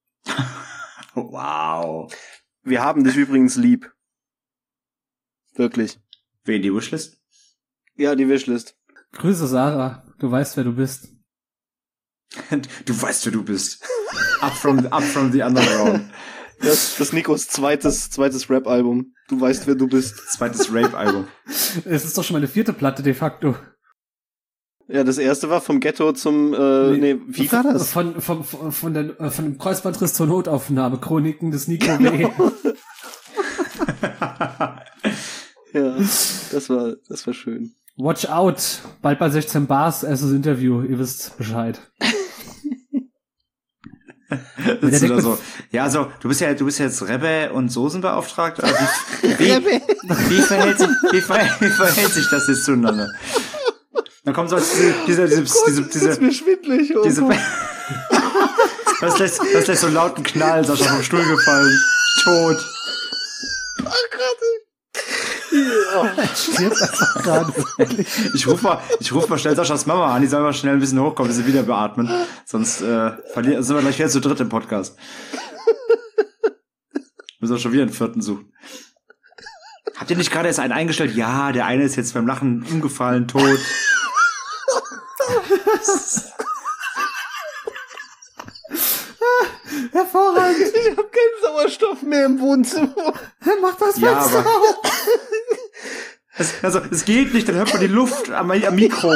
Wow. Wir haben dich übrigens lieb. Wirklich. Wen, die Wishlist? Ja, die Wishlist. Grüße Sarah, du weißt, wer du bist. Du weißt, wer du bist. Up from, up from the underground. Das, das Nikos zweites, zweites Rap-Album. Du weißt, wer du bist. Zweites Rape-Album. Es ist doch schon meine vierte Platte de facto. Ja, das erste war vom Ghetto zum, äh, nee, wie war das? Von, von, von, von, der, äh, von dem Kreuzbandriss zur Notaufnahme, Chroniken des Nico W. Ja, das war, das war schön. Watch out, bald bei sechzehn Bars, erstes Interview, ihr wisst Bescheid. Sitzt du da so, ja, also, du bist ja, du bist ja jetzt Rebbe und Soßenbeauftragter. Also, wie, wie, wie, verhält sich, wie, ver, wie verhält sich das jetzt zueinander? Dann kommt so diese, diese, diese, diese, Das ist mir diese, schwindelig. Oh diese, Gott. das lässt, das lässt so einen lauten Knall, Sascha vom Stuhl gefallen, tot. Oh Gott. Ja. Stirbt einfach gerade. Ich ruf mal, ich ruf mal schnell Saschas Mama an, die soll mal schnell ein bisschen hochkommen, dass sie wieder beatmen. Sonst, äh, verlieren, sind wir gleich wieder zu dritt im Podcast. Müssen wir schon wieder einen vierten suchen. Habt ihr nicht gerade erst einen eingestellt? Ja, der eine ist jetzt beim Lachen umgefallen, tot. Hervorragend. Ich habe keinen Sauerstoff mehr im Wohnzimmer. Mach das Ja, Fenster aber- auf. Es, also, es geht nicht, dann hört man die Luft am, am Mikro.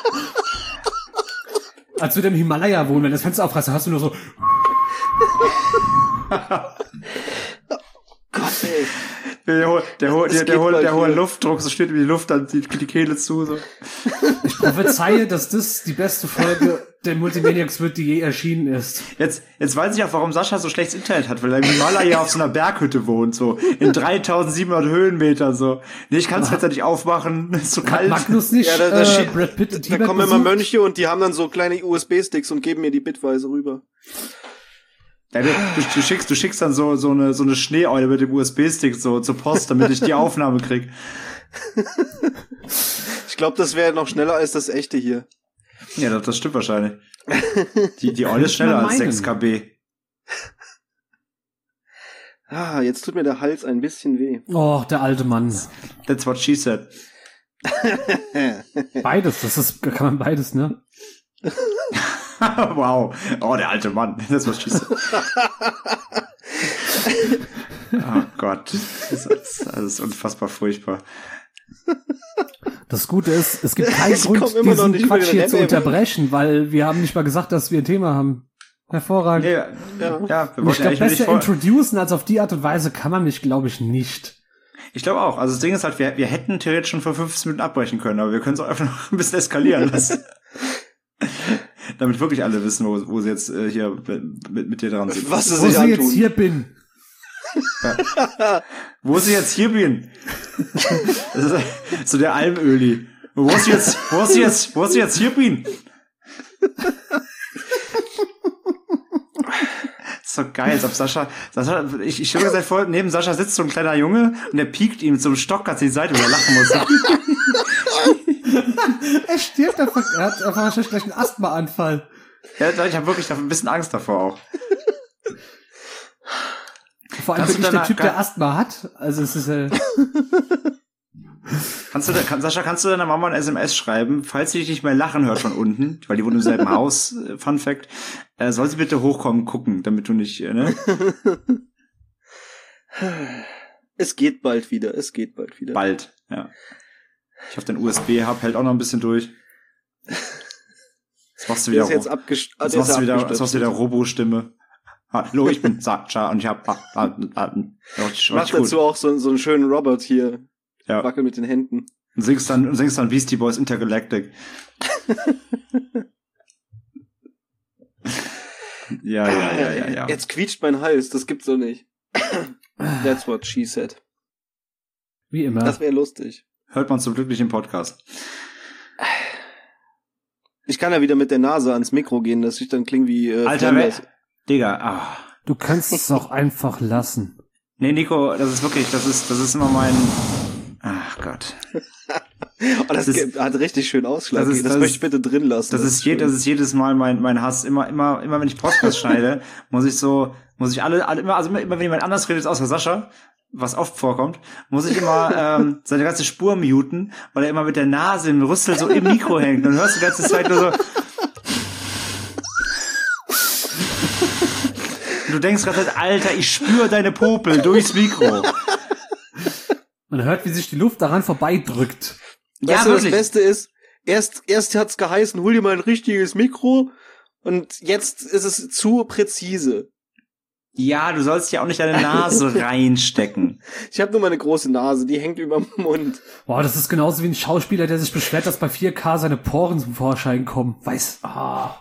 Als wir im Himalaya wohnen, wenn das Fenster aufreißt, dann hast du nur so, Gott, ey. Der, hohe- der, hohe- Es der, der, geht hohe- bald der hohe wieder. Luftdruck, so steht wie die Luft, dann zieht die Kehle zu. So. ich prophezeie, dass das die beste Folge der Multimaniacs wird, die je erschienen ist. Jetzt, jetzt weiß ich auch, warum Sascha so schlechtes Internet hat, weil er im Himalaya auf so einer Berghütte wohnt, so in dreitausendsiebenhundert Höhenmetern, so. Nee, ich kann das Fenster nicht aufmachen, es ist so Hat kalt. Magnus nicht Ja, da- da äh, steht- Brad Pitt in Da Tibet kommen immer besucht? Mönche und die haben dann so kleine U S B-Sticks und geben mir die bitweise rüber. Ja, du, du, du schickst, du schickst dann so, so eine, so eine Schneeeule mit dem U S B-Stick so zur Post, damit ich die Aufnahme krieg. Ich glaube, das wäre noch schneller als das echte hier. Ja, das, das stimmt wahrscheinlich. Die, die Eule ist schneller als meinen. sechs Kilobyte. Ah, jetzt tut mir der Hals ein bisschen weh. Oh, der alte Mann. That's what she said. Beides, das ist, kann man beides, ne? Wow. Oh, der alte Mann. That's what she said. Oh Gott. Das ist, das ist unfassbar furchtbar. Das Gute ist, es gibt keinen Ich Grund, komm immer noch diesen nicht über Quatsch den hier zu Rap, ey. unterbrechen, weil wir haben nicht mal gesagt, dass wir ein Thema haben. Hervorragend. Ja, Ja. ja, ja wir Und ich wollten glaube, eigentlich nicht besser vor... introducen als auf die Art und Weise kann man mich, glaube ich, nicht. Ich glaube auch. Also das Ding ist halt, wir, wir hätten theoretisch schon vor fünfzehn Minuten abbrechen können, aber wir können es auch einfach noch ein bisschen eskalieren lassen. Damit wirklich alle wissen, wo, wo sie jetzt äh, hier mit, mit, mit dir dran sind. Was sie Wo sich sie jetzt antun. hier bin. Wo sie jetzt hier bin. Das ist so der Almöli. Wo sie jetzt, wo sie jetzt, wo sie jetzt hier bin. Das ist so geil, als ob Sascha, Sascha ich, ich stelle mir gesagt vor, neben Sascha sitzt so ein kleiner Junge und der piekt ihm mit so einem Stock ganz in die Seite, wo er lachen muss. Er stirbt einfach, er hat einfach wahrscheinlich gleich einen Asthmaanfall. Ja, ich habe wirklich ein bisschen Angst davor auch. Vor allem Kannst bin du ich der danach- Typ, der Asthma hat. Also es ist äh, Kannst du, da, kann, Sascha, kannst du deiner Mama ein S M S schreiben, falls sie dich nicht mehr lachen hört von unten, weil die wohnt im selben Haus, äh, Fun Fact, äh, soll sie bitte hochkommen, gucken, damit du nicht, äh, ne? Es geht bald wieder, es geht bald wieder. Bald, ja. Ich hoffe, dein U S B-Hub hält auch noch ein bisschen durch. Jetzt machst du wieder, ist jetzt abgest- jetzt machst du wieder, jetzt machst du wieder Robo-Stimme. Hallo, ich bin Sascha und ich hab, ah, ah, ah, ich mach dazu auch so, so einen schönen Robert hier. Ja. Wackel mit den Händen. Und singst dann, und singst dann Beastie Boys Intergalactic. ja, ja, ja, ja, ja. Jetzt quietscht mein Hals, das gibt's doch nicht. That's what she said. Wie immer. Das wäre lustig. Hört man zum glücklichen Podcast. Ich kann ja wieder mit der Nase ans Mikro gehen, dass ich dann klinge wie äh, Alter, wer, Digga, ah. Du kannst es auch einfach lassen. Nee, Nico, das ist wirklich, das ist, das ist immer mein, ach Gott. Oh, das, das ist, hat richtig schön Ausschlag. Das, ist, das, das möchte ich bitte drin lassen. Das, das ist, je, das ist jedes Mal mein, mein Hass. Immer, immer, immer, wenn ich Podcast schneide, muss ich so, muss ich alle, alle immer, also immer, immer wenn jemand anders redet, außer Sascha, was oft vorkommt, muss ich immer ähm, seine ganze Spur muten, weil er immer mit der Nase im Rüssel so im Mikro hängt. Und hörst du die ganze Zeit nur so. Und du denkst gerade, Alter, ich spüre deine Popel durchs Mikro. Man hört, wie sich die Luft daran vorbeidrückt. Ja, weißt du, das Beste ist, erst, erst hat's geheißen, hol dir mal ein richtiges Mikro und jetzt ist es zu präzise. Ja, du sollst ja auch nicht deine Nase reinstecken. Ich habe nur meine große Nase, die hängt überm Mund. Boah, das ist genauso wie ein Schauspieler, der sich beschwert, dass bei vier K seine Poren zum Vorschein kommen. Weiß. Ah.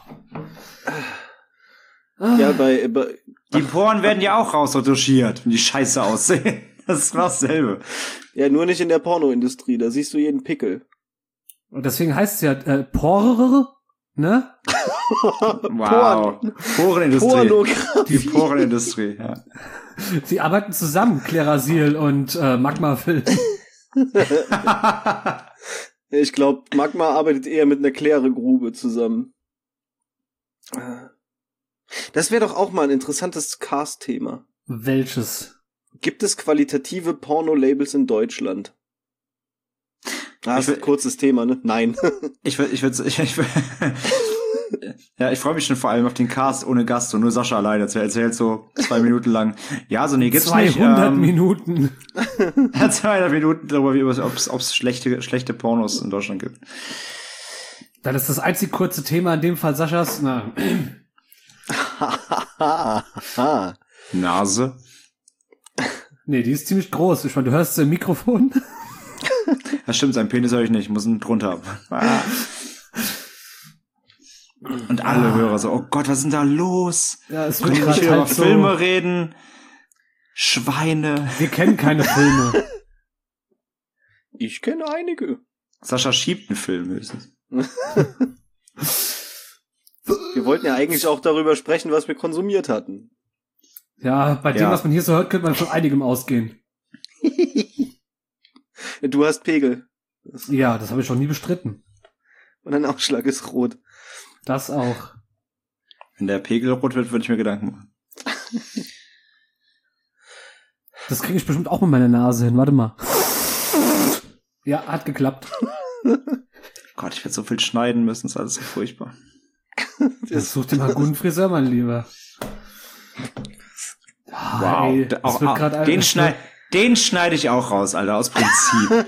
Ja, bei, bei die Poren werden ja auch rausretuschiert, wenn die scheiße aussehen. Das ist dasselbe. Ja, nur nicht in der Pornoindustrie, da siehst du jeden Pickel. Und deswegen heißt es ja äh, Porer, ne? Wow. Porenindustrie. Die Porenindustrie, ja. Sie arbeiten zusammen, Klerasil und äh, Magma-Film. Ich glaube, Magma arbeitet eher mit einer Kläregrube zusammen. Das wäre doch auch mal ein interessantes Cast-Thema. Welches? Gibt es qualitative Porno-Labels in Deutschland? Ah, das ist ein kurzes Thema, ne? Nein. Ich würde, ich würde, ich, ich würd, ja, ich freue mich schon vor allem auf den Cast ohne Gast und nur Sascha alleine. Er erzählt so zwei Minuten lang. Ja, so nee, gibt's zweihundert nicht. zweihundert ähm, Minuten. zweihundert Minuten darüber, wie ob es schlechte, schlechte Pornos in Deutschland gibt. Dann ist das einzig kurze Thema in dem Fall Saschas. Na. Nase. Nee, die ist ziemlich groß. Ich meine, du hörst im Mikrofon. Das stimmt, sein Penis höre ich nicht. Ich muss ihn drunter haben. Ah. Und alle ah. Hörer so, oh Gott, was ist denn da los? Ja, es wird gerade über so Filme reden. Schweine. Wir kennen keine Filme. Ich kenne einige. Sascha schiebt einen Film höchstens. Wir wollten ja eigentlich auch darüber sprechen, was wir konsumiert hatten. Ja, bei dem, ja. was man hier so hört, könnte man von einigem ausgehen. Du hast Pegel. Das ja, das habe ich schon nie bestritten. Und dein Ausschlag ist rot. Das auch. Wenn der Pegel rot wird, würde ich mir Gedanken machen. Das kriege ich bestimmt auch mit meiner Nase hin. Warte mal. Ja, hat geklappt. Gott, ich werde so viel schneiden müssen. Das ist alles so furchtbar. Das such dir mal einen guten Friseur, mein Lieber. Wow. Ey, auch, auch, den, schneid, den schneide ich auch raus, Alter, aus Prinzip.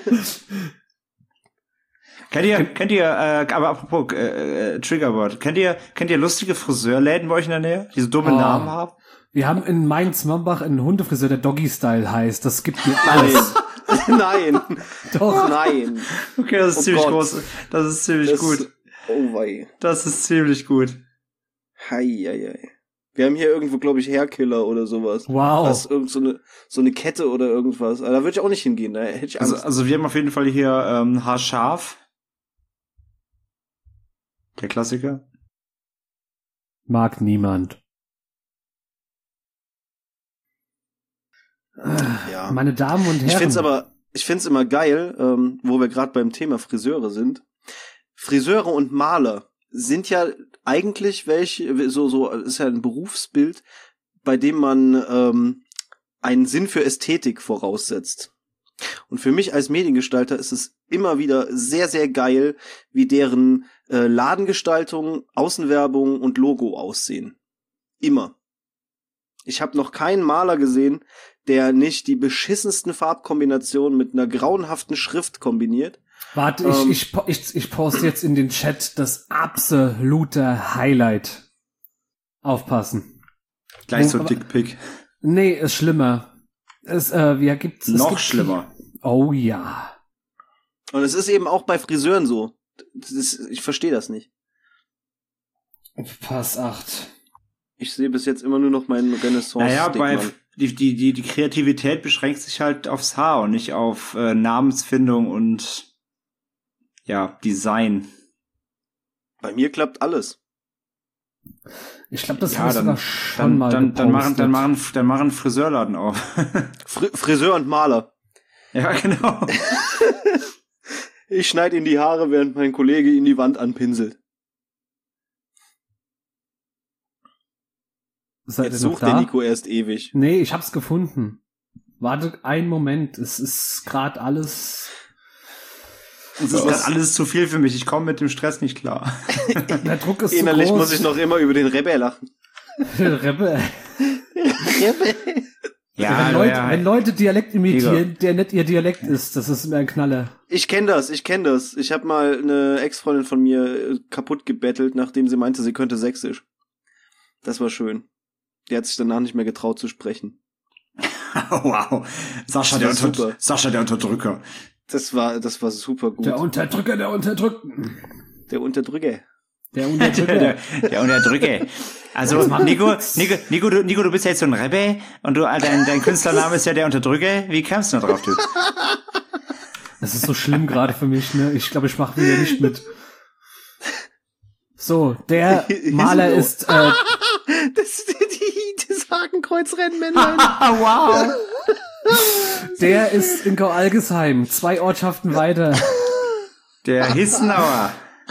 Kennt ihr, kennt ihr, äh, aber apropos, äh, Triggerword, kennt ihr, kennt ihr lustige Friseurläden bei euch in der Nähe, die so dumme oh. Namen haben? Wir haben in Mainz-Mombach einen Hundefriseur, der Doggy-Style heißt. Das gibt mir alles. Nein. Doch. Nein. Okay, das ist oh ziemlich Gott. groß. Das ist ziemlich das, gut. Oh wei. Das ist ziemlich gut. Hei, hei, hei. Wir haben hier irgendwo, glaube ich, Hairkiller oder sowas. Wow. Das ist irgend so eine, so eine Kette oder irgendwas. Aber da würde ich auch nicht hingehen. Da hätte ich Angst. Also, also wir haben auf jeden Fall hier ähm, Haarscharf. Der Klassiker. Mag niemand. Ja. Meine Damen und Herren. Ich find's aber, ich find's immer geil, ähm, wo wir gerade beim Thema Friseure sind. Friseure und Maler sind ja eigentlich welche, so, so, ist ja ein Berufsbild, bei dem man ähm, einen Sinn für Ästhetik voraussetzt. Und für mich als Mediengestalter ist es immer wieder sehr, sehr geil, wie deren äh, Ladengestaltung, Außenwerbung und Logo aussehen. Immer. Ich habe noch keinen Maler gesehen, der nicht die beschissensten Farbkombinationen mit einer grauenhaften Schrift kombiniert. Warte, Ähm, ich, ich, ich, ich poste jetzt in den Chat das absolute Highlight. Aufpassen. Gleich so Aber- Dickpick. Nee, ist schlimmer. Es, äh, wie gibt's, es Noch gibt- schlimmer. Oh ja. Und es ist eben auch bei Friseuren so. Das ist, ich verstehe das nicht. Pass acht. Ich sehe bis jetzt immer nur noch meinen Renaissance. Naja, bei Stickmann. die, die, die, die Kreativität beschränkt sich halt aufs Haar und nicht auf äh, Namensfindung und ja, Design. Bei mir klappt alles. Ich glaube, das Ja, habe ich dann- sogar schon Dann, mal dann, dann machen, dann gepostet. machen, dann machen Friseurladen auf. Fri- Friseur und Maler. Ja, genau. Ich schneide in die Haare, während mein Kollege ihn die Wand anpinselt. Seid Jetzt ihr noch sucht der da? Nico erst ewig. Nee, ich hab's gefunden. Warte einen Moment, es ist gerade alles... Das ist grad alles zu viel für mich. Ich komme mit dem Stress nicht klar. Der Druck ist Innerlich zu groß. muss ich noch immer über den Rebbe lachen. Rebbe. Rebbe. wenn, Leute, wenn Leute Dialekt imitieren, der nicht ihr Dialekt ist, das ist mir ein Knaller. Ich kenne das, ich kenne das. Ich habe mal eine Ex-Freundin von mir äh, kaputt gebettelt, nachdem sie meinte, sie könnte Sächsisch. Das war schön. Die hat sich danach nicht mehr getraut zu sprechen. Wow. Sascha der, Das war Unter super. Sascha, der Unterdrücker. Das war, das war super gut. Der Unterdrücker, der Unterdrückten. Der Unterdrücker. Der Der, Unterdrücker. der, der Unterdrücker. Also, Nico, Nico, Nico, du, Nico, du bist ja jetzt so ein Rebbe und du, dein, dein Künstlername ist ja der Unterdrücker. Wie kamst du da drauf, du? Das ist so schlimm gerade für mich, ne? Ich glaube, ich mache wieder nicht mit. So, der Maler ist, äh, Das ist die, das Hakenkreuzrennmännlein. wow. der ist in Gau-Algesheim, zwei Ortschaften weiter. Der Hissenauer.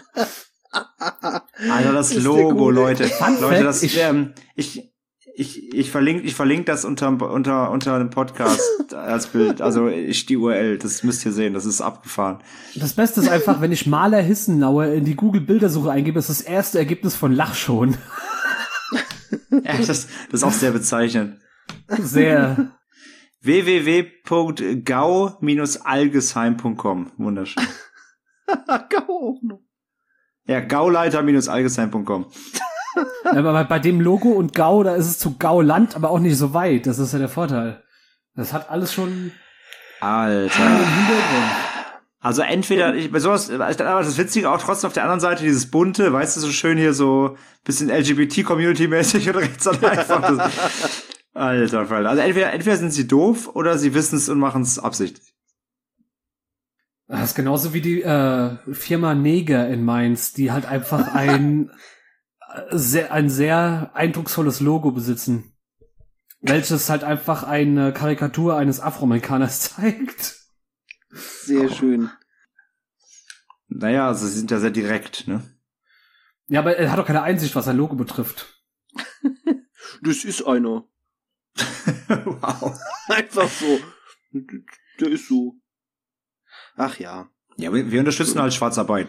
Also das Ist der Logo, gut. Leute. Fun Leute, Fact, das, ich- ähm, ich, ich, ich verlinke, ich verlinke das unter, unter, unter dem Podcast als Bild. Also, ich, die U R L, das müsst ihr sehen, das ist abgefahren. Das Beste ist einfach, wenn ich Maler Hissenauer in die Google-Bildersuche eingebe, ist das erste Ergebnis von Lachschon. Ja, das, das ist auch sehr bezeichnend. Sehr. w w w punkt gau algesheim punkt com. Wunderschön. Auch noch. Ja, gauleiter algesheim punkt com. Aber bei dem Logo und Gau, da ist es zu Gauland, aber auch nicht so weit. Das ist ja der Vorteil. Das hat alles schon Alter. einen Hintergrund. Also entweder, ich, bei sowas, aber das Witzige auch trotzdem auf der anderen Seite, dieses bunte, weißt du, so schön hier so bisschen L G B T-Community-mäßig oder rechts dann einfach. Das, alter Fall. Also entweder, entweder sind sie doof oder sie wissen es und machen es absichtlich. Das ist genauso wie die äh, Firma Neger in Mainz, die halt einfach ein äh, sehr, ein sehr eindrucksvolles Logo besitzen, welches halt einfach eine Karikatur eines Afroamerikaners zeigt. Sehr schön. Naja, also sie sind ja sehr direkt, ne? Ja, aber er hat doch keine Einsicht, was sein Logo betrifft. Das ist einer. Wow. Einfach so. Der ist so. Ach ja. Ja, wir, wir unterstützen halt Schwarzarbeit.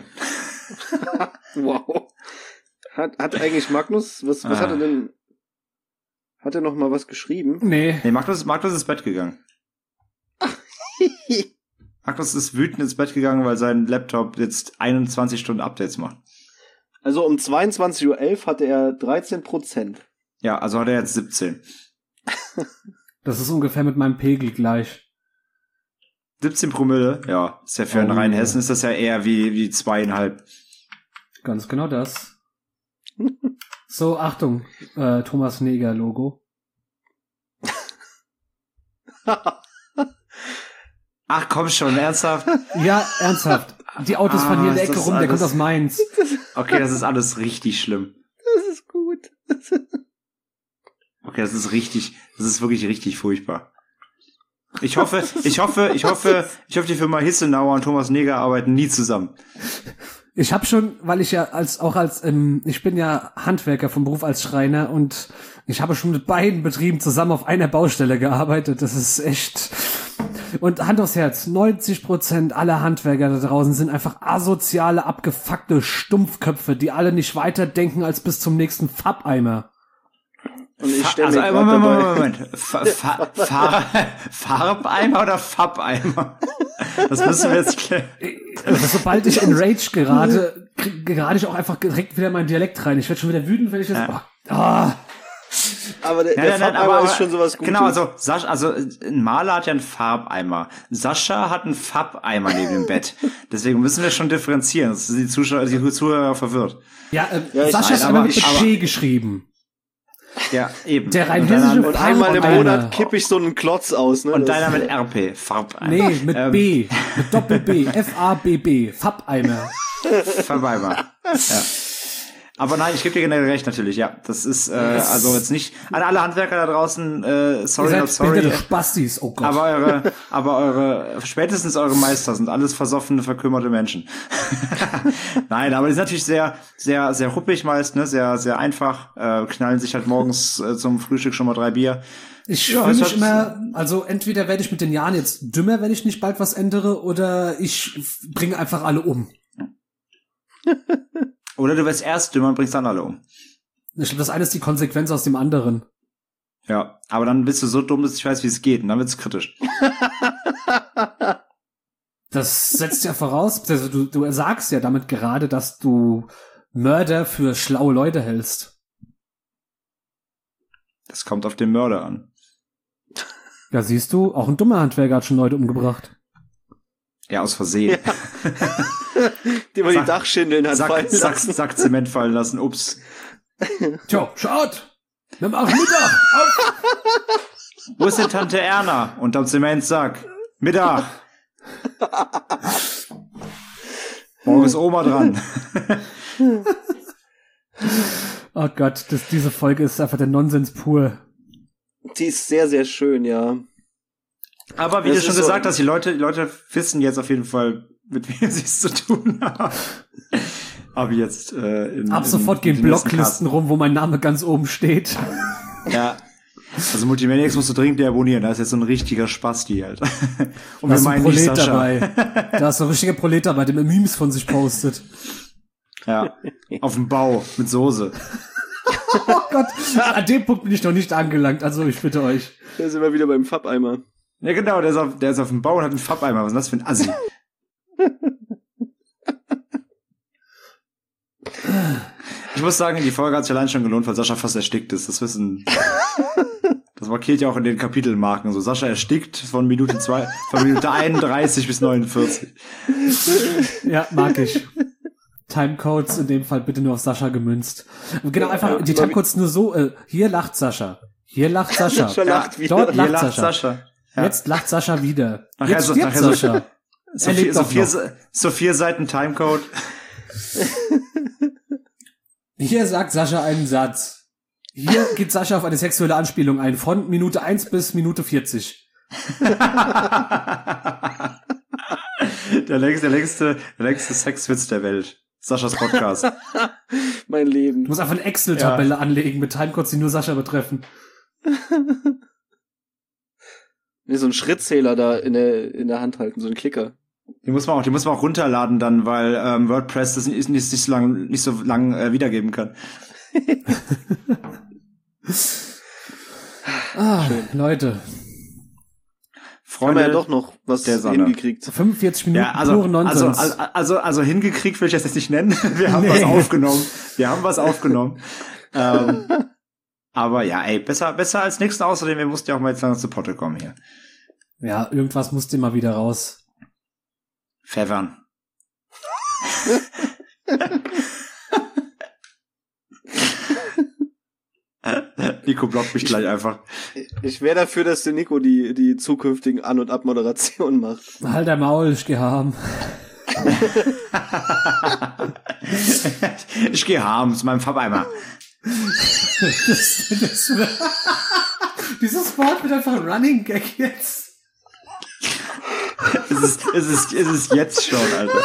Wow. Hat, hat eigentlich Magnus, was, was Ah. hat er denn? Hat er noch mal was geschrieben? Nee. Nee, Magnus, Magnus ist ins Bett gegangen. Magnus ist wütend ins Bett gegangen, weil sein Laptop jetzt einundzwanzig Stunden Updates macht. Also um zweiundzwanzig Uhr elf hatte er dreizehn Prozent. Ja, also hat er jetzt siebzehn. Das ist ungefähr mit meinem Pegel gleich. siebzehn Promille, ja. Ist ja für einen Oh. reinen Hessen ist das ja eher wie, wie zweieinhalb. Ganz genau das. So, Achtung, äh, Thomas Neger Logo. Ach komm schon, ernsthaft? Ja, ernsthaft. Die Autos fahren hier in der Ah, Ecke ist das rum, der kommt alles- aus Mainz. Okay, das ist alles richtig schlimm. Das ist gut. Okay, das ist richtig, das ist wirklich richtig furchtbar. Ich hoffe, ich hoffe, ich hoffe, ich hoffe, die Firma Hissenauer und Thomas Neger arbeiten nie zusammen. Ich habe schon, weil ich ja als auch als ähm, ich bin ja Handwerker vom Beruf als Schreiner und ich habe schon mit beiden Betrieben zusammen auf einer Baustelle gearbeitet. Das ist echt und Hand aufs Herz, neunzig Prozent aller Handwerker da draußen sind einfach asoziale, abgefuckte Stumpfköpfe, die alle nicht weiterdenken als bis zum nächsten Farbeimer. Und ich stelle also, mir Moment, dabei, Moment, Moment. Fa Fa Fa Farbeimer oder Fabeimer? Das müssen wir jetzt klären. Sobald ich in Rage gerate, gerade ich auch einfach direkt wieder meinen Dialekt rein. Ich werde schon wieder wütend, wenn ich das... Ja. Oh, oh. aber der, Nein, der nein, nein, Farbeimer aber, ist schon sowas Gutes. Genau, also, Sascha, also ein Maler hat ja einen Farbeimer. Sascha hat einen Farbeimer neben dem Bett. Deswegen müssen wir schon differenzieren. Das ist die Zuschauer, die Zuhörer verwirrt. Ja, äh, Ja, ich Sascha weiß, ist aber immer mit ich- P geschrieben. Ja, eben. Der rein und deiner, hessische Und einmal im Farbeimer. Monat kippe ich so einen Klotz aus, ne? und Das- deiner mit R P, Farbeimer. Nee, mit Ähm, B. Mit Doppel-B. F A B B. Farbeimer. Farbeimer. Ja. Aber nein, ich gebe dir generell recht natürlich, ja. Das ist, äh, also jetzt nicht, an alle Handwerker da draußen, äh, sorry, Ihr not seid sorry. behinderte Spastis, oh Gott. Aber eure, aber eure, spätestens eure Meister sind alles versoffene, verkümmerte Menschen. Nein, aber die sind natürlich sehr, sehr, sehr ruppig meist, ne, sehr, sehr einfach, äh, knallen sich halt morgens äh, zum Frühstück schon mal drei Bier. Ich Ja, fühle es mich hat- immer, also entweder werde ich mit den Jahren jetzt dümmer, wenn ich nicht bald was ändere, oder ich bringe einfach alle um. Oder du wirst erst dümmer und bringst dann alle um. Ich glaube, das eine ist die Konsequenz aus dem anderen. Ja, aber dann bist du so dumm, dass ich weiß, wie es geht, und dann wird's kritisch. Das setzt ja voraus, also du, du sagst ja damit gerade, dass du Mörder für schlaue Leute hältst. Das kommt auf den Mörder an. Ja, siehst du, auch ein dummer Handwerker hat schon Leute umgebracht. Ja, aus Versehen. die man Sack- die Dachschindeln hat Sack, fallen Sack, lassen. Sack Zement fallen lassen, ups. Tja, schaut! Wir machen Mittag! Auf! Wo ist denn Tante Erna? Unterm Zementsack. Mittag. Morgen ist Oma dran. Oh Gott, das, diese Folge ist einfach der Nonsens pur. Die ist sehr, sehr schön, ja. Aber wie Das du schon ist so- gesagt hast, die Leute, die Leute wissen jetzt auf jeden Fall, mit wem sie es zu tun haben. Aber jetzt äh, in, Ab in, sofort gehen in den nächsten Blocklisten rum, wo mein Name ganz oben steht. Casten. Ja. Also Multimaniacs musst du dringend deabonnieren. Da ist jetzt so ein richtiger Spasti, Alter. Und Da ist ein nicht Prolet Sascha. dabei. Da ist ein richtiger Prolet dabei, der mir Memes von sich postet. Ja. Auf dem Bau mit Soße. Oh Gott, an dem Punkt bin ich noch nicht angelangt, also ich bitte euch. Da sind wir wieder beim Farbeimer. Ja, genau, der ist auf, der ist auf dem Bau und hat einen Farbeimer. Was ist das für ein Assi? Ich muss sagen, die Folge hat sich allein schon gelohnt, weil Sascha fast erstickt ist. Das wissen. Das markiert ja auch in den Kapitelmarken so. Sascha erstickt von Minute zwei, von Minute einunddreißig bis neunundvierzig. Ja, mag ich. Timecodes in dem Fall bitte nur auf Sascha gemünzt. Genau, einfach Ja, die aber Timecodes nur so, äh, hier lacht Sascha. Hier lacht Sascha. Sascha lacht wieder. Dort Hier lacht lacht Sascha. Sascha. Ja. Jetzt lacht Sascha wieder. Nachher Jetzt so- stirbt nachher so- Sascha. So Er vier, lebt so, doch vier, noch. Se- so vier Seiten Timecode. Hier sagt Sascha einen Satz. Hier geht Sascha auf eine sexuelle Anspielung ein, von Minute eins bis Minute vierzig. Der längste, der längste, der längste Sexwitz der Welt. Saschas Podcast. Mein Du Leben. musst einfach eine Excel-Tabelle anlegen mit Timecodes, die nur Sascha betreffen. Nee, so einen Schrittzähler da in der, in der Hand halten, so einen Klicker. Die muss man auch, die muss man auch runterladen dann, weil ähm, WordPress das nicht, nicht, nicht so lang, nicht so lang äh, wiedergeben kann. Ah, Leute. Haben Freunde, wir ja doch noch was der Sonne. hingekriegt. fünfundvierzig Minuten ja, also, puren also, Nonsens. also, also, also hingekriegt will ich das jetzt nicht nennen. Wir haben Nee. was aufgenommen. Wir haben was aufgenommen. ähm, aber ja, ey, besser, besser als nichts. Außerdem, wir mussten ja auch mal jetzt langsam zu Potte kommen hier. Ja, irgendwas musste immer wieder raus. Pfeffern. Nico blockt mich gleich einfach. Ich wäre dafür, dass der Nico die, die zukünftigen An- und Abmoderationen macht. Halt der Maul, ich geh haben. Ich gehe harm zu meinem Farbeimer. Das, das, dieses Wort wird einfach ein Running Gag jetzt. Es ist, es ist, es ist jetzt schon, Alter.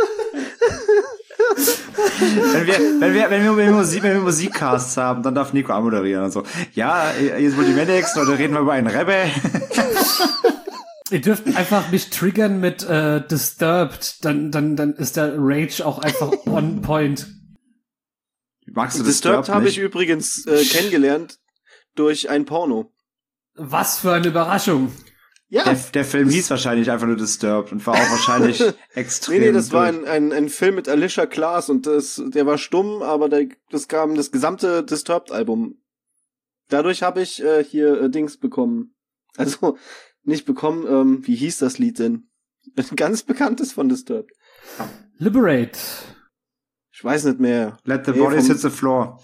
Wenn wir, wenn wir, wenn wir, wenn wir, Musik, wenn wir Musikcasts haben, dann darf Nico anmoderieren. Also, ja, jetzt Multimaniacs, oder reden wir über einen Rebbe. Ihr dürft einfach mich triggern mit äh, Disturbed, dann, dann, dann ist der Rage auch einfach on point. Magst du Disturbed habe ich nicht? übrigens äh, kennengelernt durch ein Porno. Was für eine Überraschung. Ja. Der, der Film hieß wahrscheinlich einfach nur Disturbed und war auch wahrscheinlich extrem. Nee, nee, das war durch. ein, ein, ein Film mit Alicia Klaas und das, der war stumm, aber der, das kam das gesamte Disturbed-Album. Dadurch habe ich äh, hier äh, Dings bekommen. Also, nicht bekommen, ähm, wie hieß das Lied denn? Ein ganz bekanntes von Disturbed. Liberate. Ich weiß nicht mehr. Let the Nee, bodies vom- hit the floor.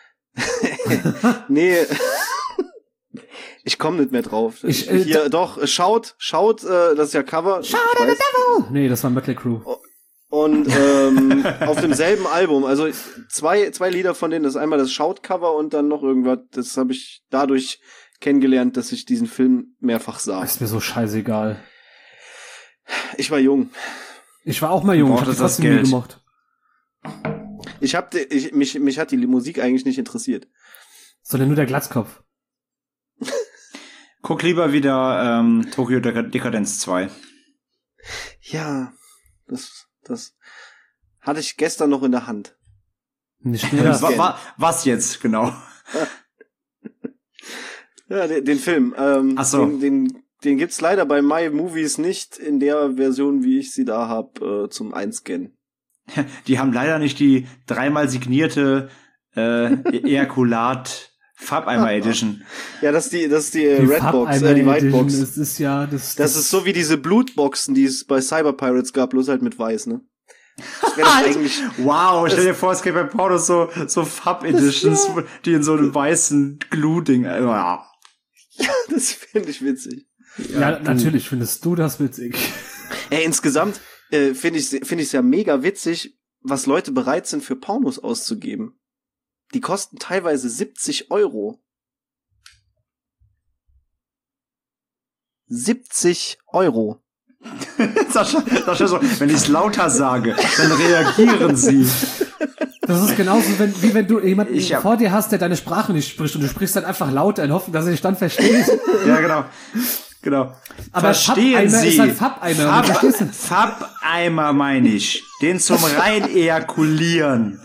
Nee. Ich komme nicht mehr drauf. Ich, äh, Hier, doch, äh, schaut, schaut, äh, das ist ja Cover. Shout Ich at the weiß. devil! Nee, das war Mötley Crüe. Und ähm, auf demselben Album, also zwei zwei Lieder von denen, das ist einmal das Shout-Cover und dann noch irgendwas, das habe ich dadurch kennengelernt, dass ich diesen Film mehrfach sah. Ist mir so scheißegal. Ich war jung. Ich war auch mal jung, ich hab Brauchtest das das trotzdem nie Geld. gemocht. Ich hab die, ich, mich mich hat die Musik eigentlich nicht interessiert. Sondern nur der Glatzkopf. Guck lieber wieder ähm, Tokyo Dek- Dekadenz zwei. Ja, das das hatte ich gestern noch in der Hand. Nicht nur das. Wa- wa- Was jetzt, genau? Ja, den, den Film. Ähm, Ach so. Den, den, den gibt's leider bei My Movies nicht in der Version, wie ich sie da hab, äh, zum Einscannen. Die haben leider nicht die dreimal signierte äh, Ejakulat Farbeimer Edition. Ja, das ist die, das ist die, äh, Die Redbox, Farbeimer äh, die Edition, Whitebox. Es ist ja, das, Das ist so wie diese Blutboxen, die es bei Cyber Pirates gab, bloß halt mit weiß, ne? Das wäre doch eigentlich, Wow, stell dir vor, es gibt bei Pornos so, so Fab-Editions, die in so einem weißen Glue-Ding. Ja. das finde ich witzig. Ja, natürlich findest du das witzig. Ey, insgesamt äh, finde ich finde ich es ja mega witzig, was Leute bereit sind für Pornos auszugeben. Die kosten teilweise siebzig Euro. siebzig Euro. Sascha, Sascha so, wenn ich es lauter sage, dann reagieren sie. Das ist genauso, wenn, wie wenn du jemanden Ich hab- vor dir hast, der deine Sprache nicht spricht und du sprichst dann einfach lauter in Hoffnung, dass er dich dann versteht. Ja, genau. Genau. Aber Verstehen Farbeimer Sie? ist halt Farbeimer, Fab, du verstehst du? Farbeimer meine ich. Den zum rein ejakulieren.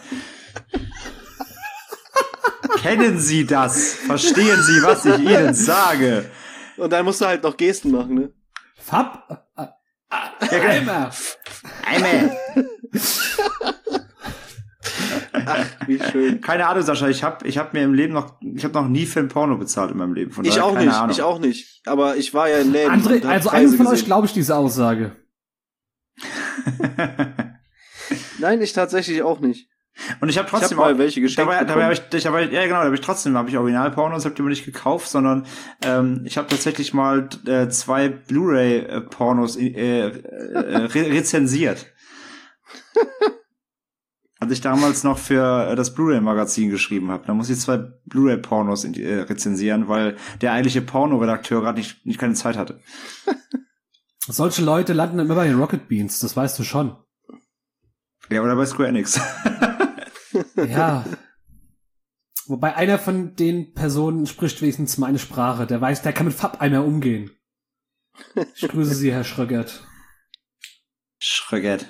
Kennen Sie das? Verstehen Sie, was ich Ihnen sage? Und dann musst du halt noch Gesten machen, ne? Fab, äh, äh, Eimer. Einmal. Ach, wie schön. Keine Ahnung, Sascha, ich habe ich hab mir im Leben noch, ich habe noch nie für ein Porno bezahlt in meinem Leben. Von Ich daher auch keine nicht, Ahnung. ich auch nicht. Aber ich war ja in Läden. und André, hab also Preise einem von euch gesehen. glaube ich diese Aussage. Nein, ich tatsächlich auch nicht. Und ich habe Ich hab trotzdem mal auch, welche geschenkt dabei, dabei habe bekommen. ich, ich dabei, ja genau, da habe ich trotzdem, habe ich Originalpornos, habe die aber nicht gekauft, sondern ähm, ich habe tatsächlich mal äh, zwei Blu-ray-Pornos äh, äh, re rezensiert. Als ich damals noch für äh, das Blu-ray-Magazin geschrieben habe, da muss ich zwei Blu-ray-Pornos in- äh, rezensieren, weil der eigentliche Pornoredakteur gerade nicht, nicht keine Zeit hatte. Solche Leute landen immer bei den Rocket Beans, das weißt du schon. Ja, oder bei Square Enix. Ja. Wobei einer von den Personen spricht wenigstens meine Sprache. Der weiß, der kann mit Farbeimer umgehen. Ich grüße Sie, Herr Schrögert. Schrögert.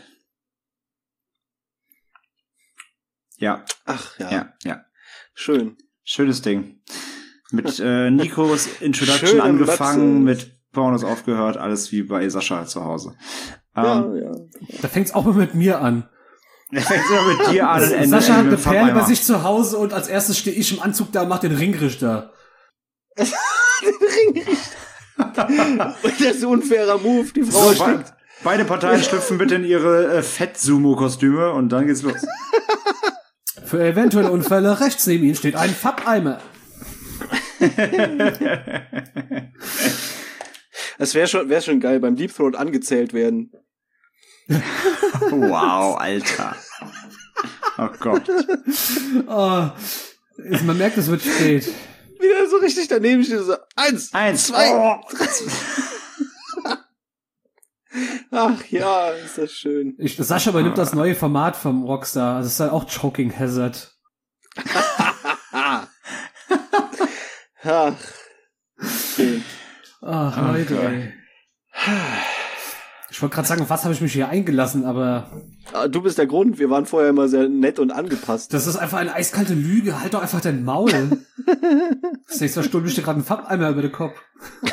Ja, Ach ja, ja, ja. schön. Schönes Ding. Mit äh, Nikos Introduction Schöne angefangen, Matze. mit Pornos aufgehört, alles wie bei Sascha zu Hause. Ja, Ähm, ja. Da fängt's auch mal mit mir an. fängt's immer mit dir an. und endet Sascha hat mit eine dem Perle bei Farbeimer. sich zu Hause und als erstes stehe ich im Anzug da und mach den Ringrichter. Und das ist ein unfairer Move. Die Frau So, stinkt. be beide Parteien schlüpfen bitte in ihre äh, Fett-Sumo-Kostüme und dann geht's los. Für eventuelle Unfälle rechts neben Ihnen steht ein Farbeimer. Es wäre schon, wär schon geil, beim Deep Throat angezählt werden. Wow, Alter. Oh Gott. Oh, ist, man merkt, es wird spät. Wieder so richtig daneben steht so, eins, Eins, zwei. Oh. Ach ja, ist das schön. Ich, Sascha übernimmt das neue Format vom Rockstar. Das ist halt auch Choking Hazard. Ah. Ach, schön. Ach, Leute, Okay. ey. Ich wollte gerade sagen, was habe ich mich hier eingelassen, aber... Du bist der Grund, wir waren vorher immer sehr nett und angepasst. Das ist einfach eine eiskalte Lüge, halt doch einfach dein Maul. Das nächste Mal stulbe ich dir gerade einen Farbeimer über den Kopf.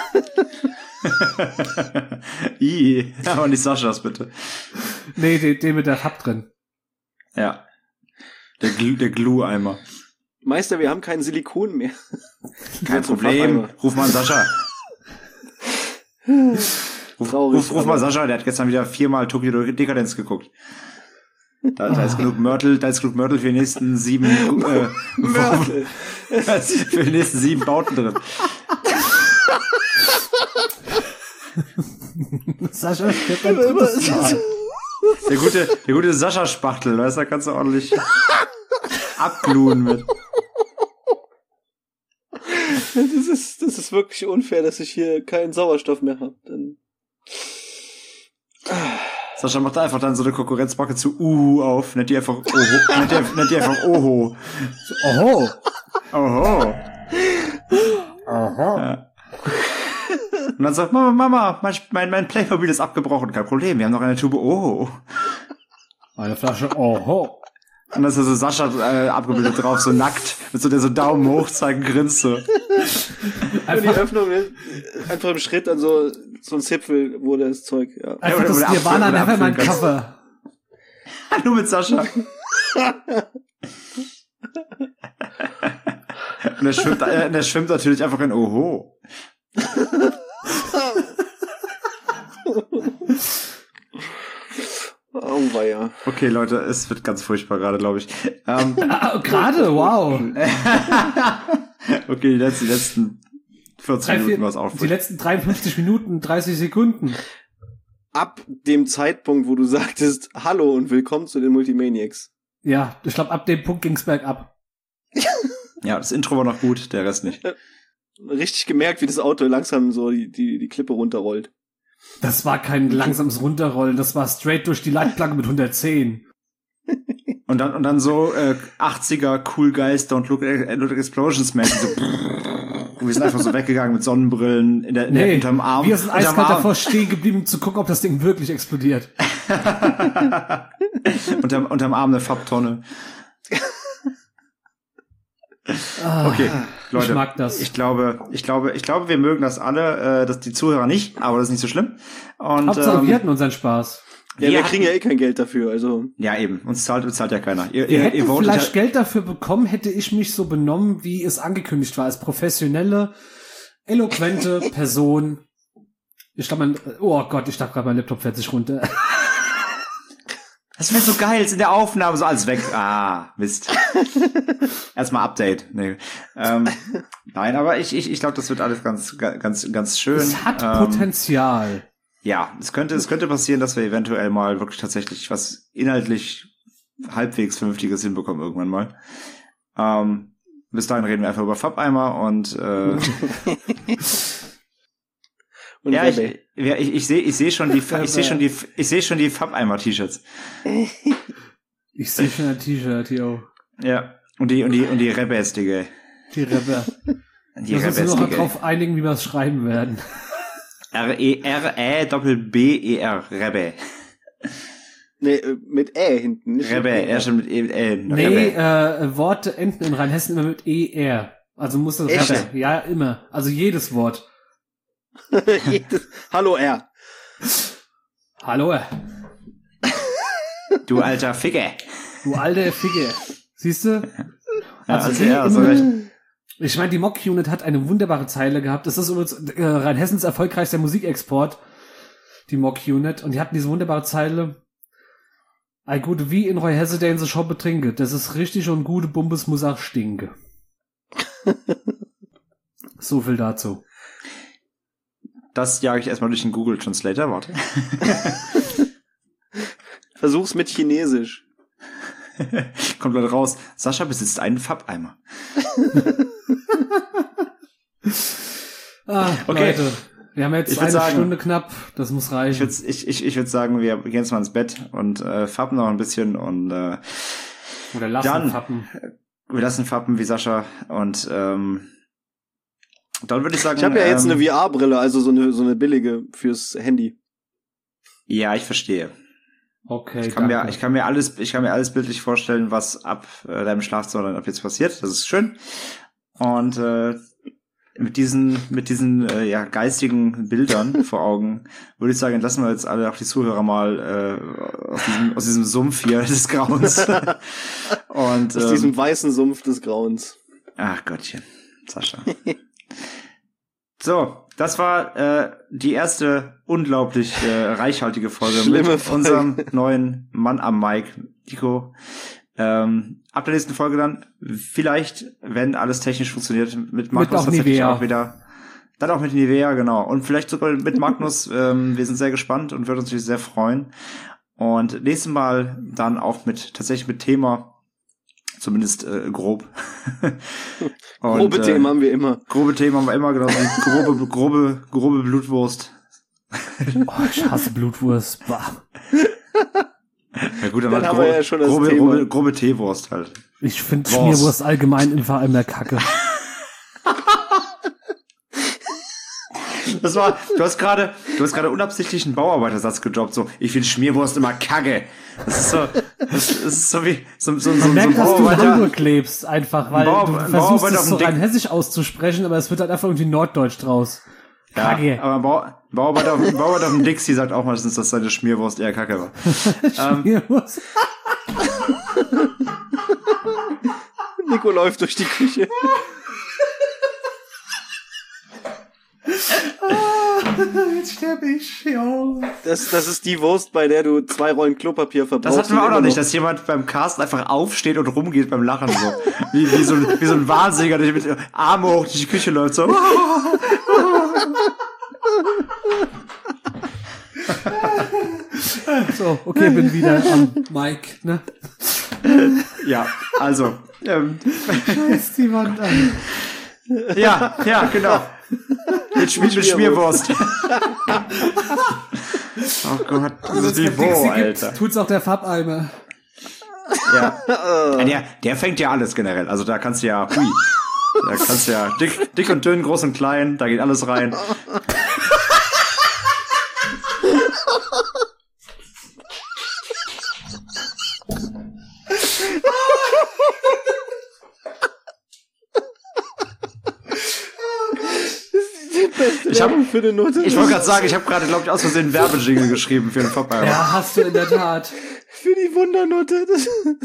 Ih, aber nicht Saschas, bitte. Nee, den, den mit der Fab drin. Ja. Der, Gl- der Glue-Eimer. Meister, wir haben kein Silikon mehr. Kein Problem, ruf mal an Sascha. Ruf, ruf, ruf mal Sascha, der hat gestern wieder viermal Tokyo Dekadenz geguckt. Da, da ist genug Mörtel, da ist genug Mörtel für die nächsten sieben, äh, Mörtel. für die nächsten sieben Bauten drin. Sascha stirbt ein drittes Mal. Der gute, der gute Sascha-Spachtel, weißt du, da kannst du ordentlich abgluen mit. Das ist, das ist wirklich unfair, dass ich hier keinen Sauerstoff mehr habe. Dann Sascha macht einfach dann so eine Konkurrenzbacke zu Uhu auf, nennt die einfach Oho, nennt die, nennt die einfach Oho. Oho. Oho. Oho. Ja. Und dann sagt Mama, Mama, mein, mein, mein Playmobil ist abgebrochen. Kein Problem, wir haben noch eine Tube Oho. Eine Flasche Oho. Und dann ist so Sascha äh, abgebildet drauf, so nackt, mit so der so Daumen hoch zeigen, grinst so. einfach die Öffnung, einfach im Schritt an so, so ein Zipfel, wo das Zeug, ja. Einfach das Nirvana Nevermind Cover. Nur mit Sascha. Und er schwimmt, äh, er schwimmt natürlich einfach in Oho. Oh weia. Okay, Leute, es wird ganz furchtbar gerade, glaube ich. Ähm, ah, gerade, wow. Okay, die letzten, die letzten vierzig Drei, Minuten vier, war es auch. Die letzten dreiundfünfzig Minuten, dreißig Sekunden. Ab dem Zeitpunkt, wo du sagtest, hallo und willkommen zu den Multimaniacs. Ja, ich glaube, ab dem Punkt ging's bergab. Ja, das Intro war noch gut, der Rest nicht. Richtig gemerkt, wie das Auto langsam so die, die, die Klippe runterrollt. Das war kein langsames Runterrollen, das war straight durch die Leitplanke mit hundertzehn. Und dann, und dann so äh, achtziger Cool Guys Don't Look, äh, look Explosions Man. So, und wir sind einfach so weggegangen mit Sonnenbrillen in der, in nee, der, unterm Arm. Wir sind eiskalt davor stehen geblieben, zu gucken, ob das Ding wirklich explodiert. unterm, unterm Arm eine Farbtonne. Okay, Leute, ich mag das. Ich glaube, ich glaube, ich glaube, wir mögen das alle, äh, dass die Zuhörer nicht, aber das ist nicht so schlimm. Und Hauptsache, ähm, wir hatten unseren Spaß. Ja, wir, wir kriegen ja eh kein Geld dafür, also. Ja, eben. Uns zahlt, uns zahlt ja keiner. Ihr, wir ihr, hätten ihr vielleicht ja, Geld dafür bekommen, hätte ich mich so benommen, wie es angekündigt war, als professionelle, eloquente Person. Ich glaube, mein, oh Gott, ich dachte gerade, mein Laptop fährt sich runter. Das wäre so geil, ist in der Aufnahme so alles weg. Ah, Mist. Erstmal Update. Nee. Ähm, nein, aber ich, ich, ich glaube, das wird alles ganz, ganz, ganz schön. Es hat ähm, Potenzial. Ja, es könnte, es könnte passieren, dass wir eventuell mal wirklich tatsächlich was inhaltlich halbwegs Vernünftiges hinbekommen irgendwann mal. Ähm, bis dahin reden wir einfach über Farbeimer und, äh, Und ja, ich, ja, ich, ich sehe, ich sehe schon die, ich sehe schon die, ich sehe schon die Farbeimer-T-Shirts. Ich sehe schon ein T-Shirt, yo. Ja. Und die, und die, und die Rebels, Digga. Die Rebbe. Die Wir müssen Rebels, noch Digga. darauf einigen, wie wir es schreiben werden. R-E-R-E-Doppel-B-E-R. Rebbe. Nee, mit Ä hinten. Nicht Rebbe, mit er schon mit E, mit L. Nee, äh, Worte enden in Rheinhessen immer mit E-R. Also muss das Echt? Rebbe. Ja, immer. Also jedes Wort. Jedes, hallo R. Hallo, Du alter Ficker. du alte Figge. Siehst du? Ja, Also also die ja, so immer- recht. Ich meine, die Mock-Unit hat eine wunderbare Zeile gehabt. Das ist übrigens äh, Rheinhessens erfolgreichster Musikexport. Die Mock-Unit. Und die hatten diese wunderbare Zeile. Ei gut, wie in Rheinhesse, der in so Shop betrinke. Das ist richtig und gute Bumbes muss auch stinke. So viel dazu. Das jage ich erstmal durch den Google Translator, warte. Versuch's mit Chinesisch. Kommt dann raus, Sascha besitzt einen Farbeimer. Ah, Okay. Leute. Wir haben jetzt Ich würd eine sagen- Stunde knapp. Das muss Ich reichen. würde ich, ich, ich würd sagen, wir gehen jetzt mal ins Bett und äh, fappen noch ein bisschen und äh, Oder lassen Dann- fappen. wir lassen fappen wie Sascha und ähm, Dann würde ich sagen, ich habe ja jetzt ähm, eine V R-Brille, also so eine so eine billige fürs Handy. Ja, ich verstehe. Okay, Ich kann danke. mir, ich kann mir alles, ich kann mir alles bildlich vorstellen, was ab äh, deinem Schlafzimmer dann ab jetzt passiert. Das ist schön. Und äh, mit diesen, mit diesen äh, ja geistigen Bildern vor Augen würde ich sagen, lassen wir jetzt alle auch die Zuhörer mal äh, aus diesem, aus diesem Sumpf hier des Grauens. Und Aus ähm, diesem weißen Sumpf des Grauens. ach Gottchen, Sascha. So, das war äh, die erste unglaublich äh, reichhaltige Folge Schlimme mit Folge. unserem neuen Mann am Mic, Nico. Ähm, ab der nächsten Folge dann vielleicht, wenn alles technisch funktioniert, mit Magnus auch tatsächlich Nivea. auch wieder. Dann auch mit Nivea, genau. Und vielleicht sogar mit Magnus. ähm, wir sind sehr gespannt und würden uns natürlich sehr freuen. Und nächstes Mal dann auch mit tatsächlich mit Thema. Zumindest äh, grob. Und, Grobe äh, Themen haben wir immer. Grobe Themen haben wir immer, genau. wie Grobe, grobe, grobe Blutwurst. Oh, ich hasse Blutwurst. Bah. Ja gut, dann, Dann halt haben grobe, wir ja schon das grobe, Thema. grobe, grobe Teewurst halt. Ich finde Wurst. Schmierwurst allgemein im Verein der Kacke. Das war, du hast gerade, du hast gerade unabsichtlich einen Bauarbeitersatz gedroppt, so, ich finde Schmierwurst immer kacke. Das ist so, das, das ist so wie, so, so, so, Man so merkt, ein dass du in Bauarbeiter. Hamburg lebst, einfach, weil Bauar- du Bauarbeiter versuchst auf es dem so Dick- rein hessisch auszusprechen, aber es wird halt einfach irgendwie norddeutsch draus. Kacke. Ja, aber ein Bau, Bauarbeiter, auf, Bauarbeiter auf dem Dixie sagt auch meistens, dass seine Schmierwurst eher kacke war. ähm, Schmierwurst. Nico läuft durch die Küche. Jetzt sterbe ich, ja. Das, das ist die Wurst, bei der du zwei Rollen Klopapier verbrauchst. Das hatten wir und auch noch immer nicht, dass jemand beim Cast einfach aufsteht und rumgeht beim Lachen so. Wie, wie, so, ein, wie so ein Wahnsinniger, der mit Arme hoch durch die Küche läuft so. So, okay, bin wieder am Mike, ne? Ja, also. Ähm, Scheiß die Wand an. ja, ja, genau. Mit, Schmier, mit Schmierwurst. Oh Gott, das ist Wenn es kein Niveau, Dixie Alter. gibt, tut's auch der Farbeimer. Ja. Ja, der, der fängt ja alles generell. Also da kannst du ja, hui. Da kannst du ja dick, dick und dünn, groß und klein, da geht alles rein. Ich hab, für eine Note. ich wollte gerade sagen, ich habe gerade, glaube ich, aus Versehen einen Werbejingle geschrieben für den Farbeimer. Ja, hast du in der Tat. Für die Wundernote. Das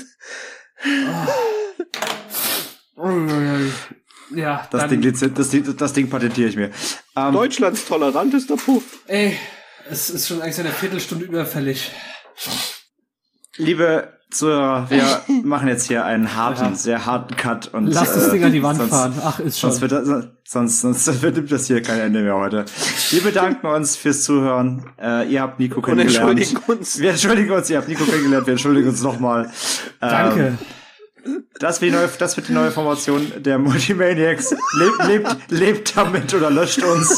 Ja, Das dann, Ding, lizenz- das, Ding- das Ding patentiere ich mir. Ähm, Deutschlands tolerantester Puff. ey, es ist schon eigentlich eine Viertelstunde überfällig. liebe Zuhörer, wir machen jetzt hier einen harten, Ja. sehr harten Cut. Und, Lass das äh, Ding an die Wand sonst, fahren. Ach, ist schon. Sonst wird, das, sonst, sonst wird das hier kein Ende mehr heute. Wir bedanken uns fürs Zuhören. Äh, ihr habt Nico Und kennengelernt. entschuldigen uns. Wir entschuldigen uns, ihr habt Nico kennengelernt, wir entschuldigen uns nochmal. Danke. Ähm, das, wird die neue, das wird die neue Formation der Multimaniacs. Lebt, lebt, lebt damit oder löscht uns.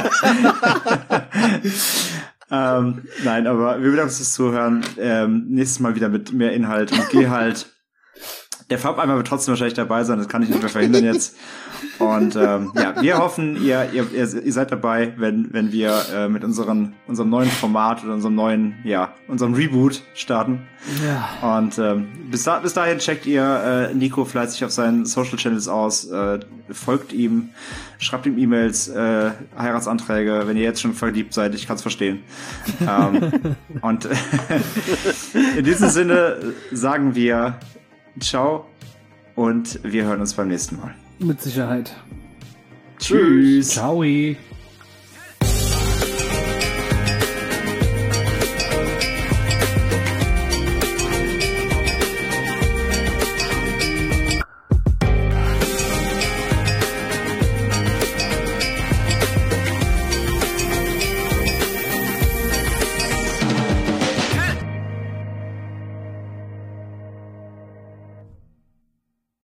ähm, nein, aber wir bedanken uns fürs Zuhören. Ähm, nächstes Mal wieder mit mehr Inhalt und Gehalt. Der Farbeimer wird trotzdem wahrscheinlich dabei sein, das kann ich nicht mehr verhindern jetzt. Und ähm, ja, wir hoffen, ihr, ihr, ihr seid dabei, wenn, wenn wir äh, mit unseren, unserem neuen Format oder unserem neuen, ja, unserem Reboot starten. Ja. Und ähm, bis, da, bis dahin checkt ihr äh, Nico fleißig auf seinen Social Channels aus, äh, folgt ihm, schreibt ihm E-Mails, äh, Heiratsanträge, wenn ihr jetzt schon verliebt seid, ich kann's verstehen. ähm, und in diesem Sinne sagen wir ciao und wir hören uns beim nächsten Mal. Mit Sicherheit. Tschüss. Ciao.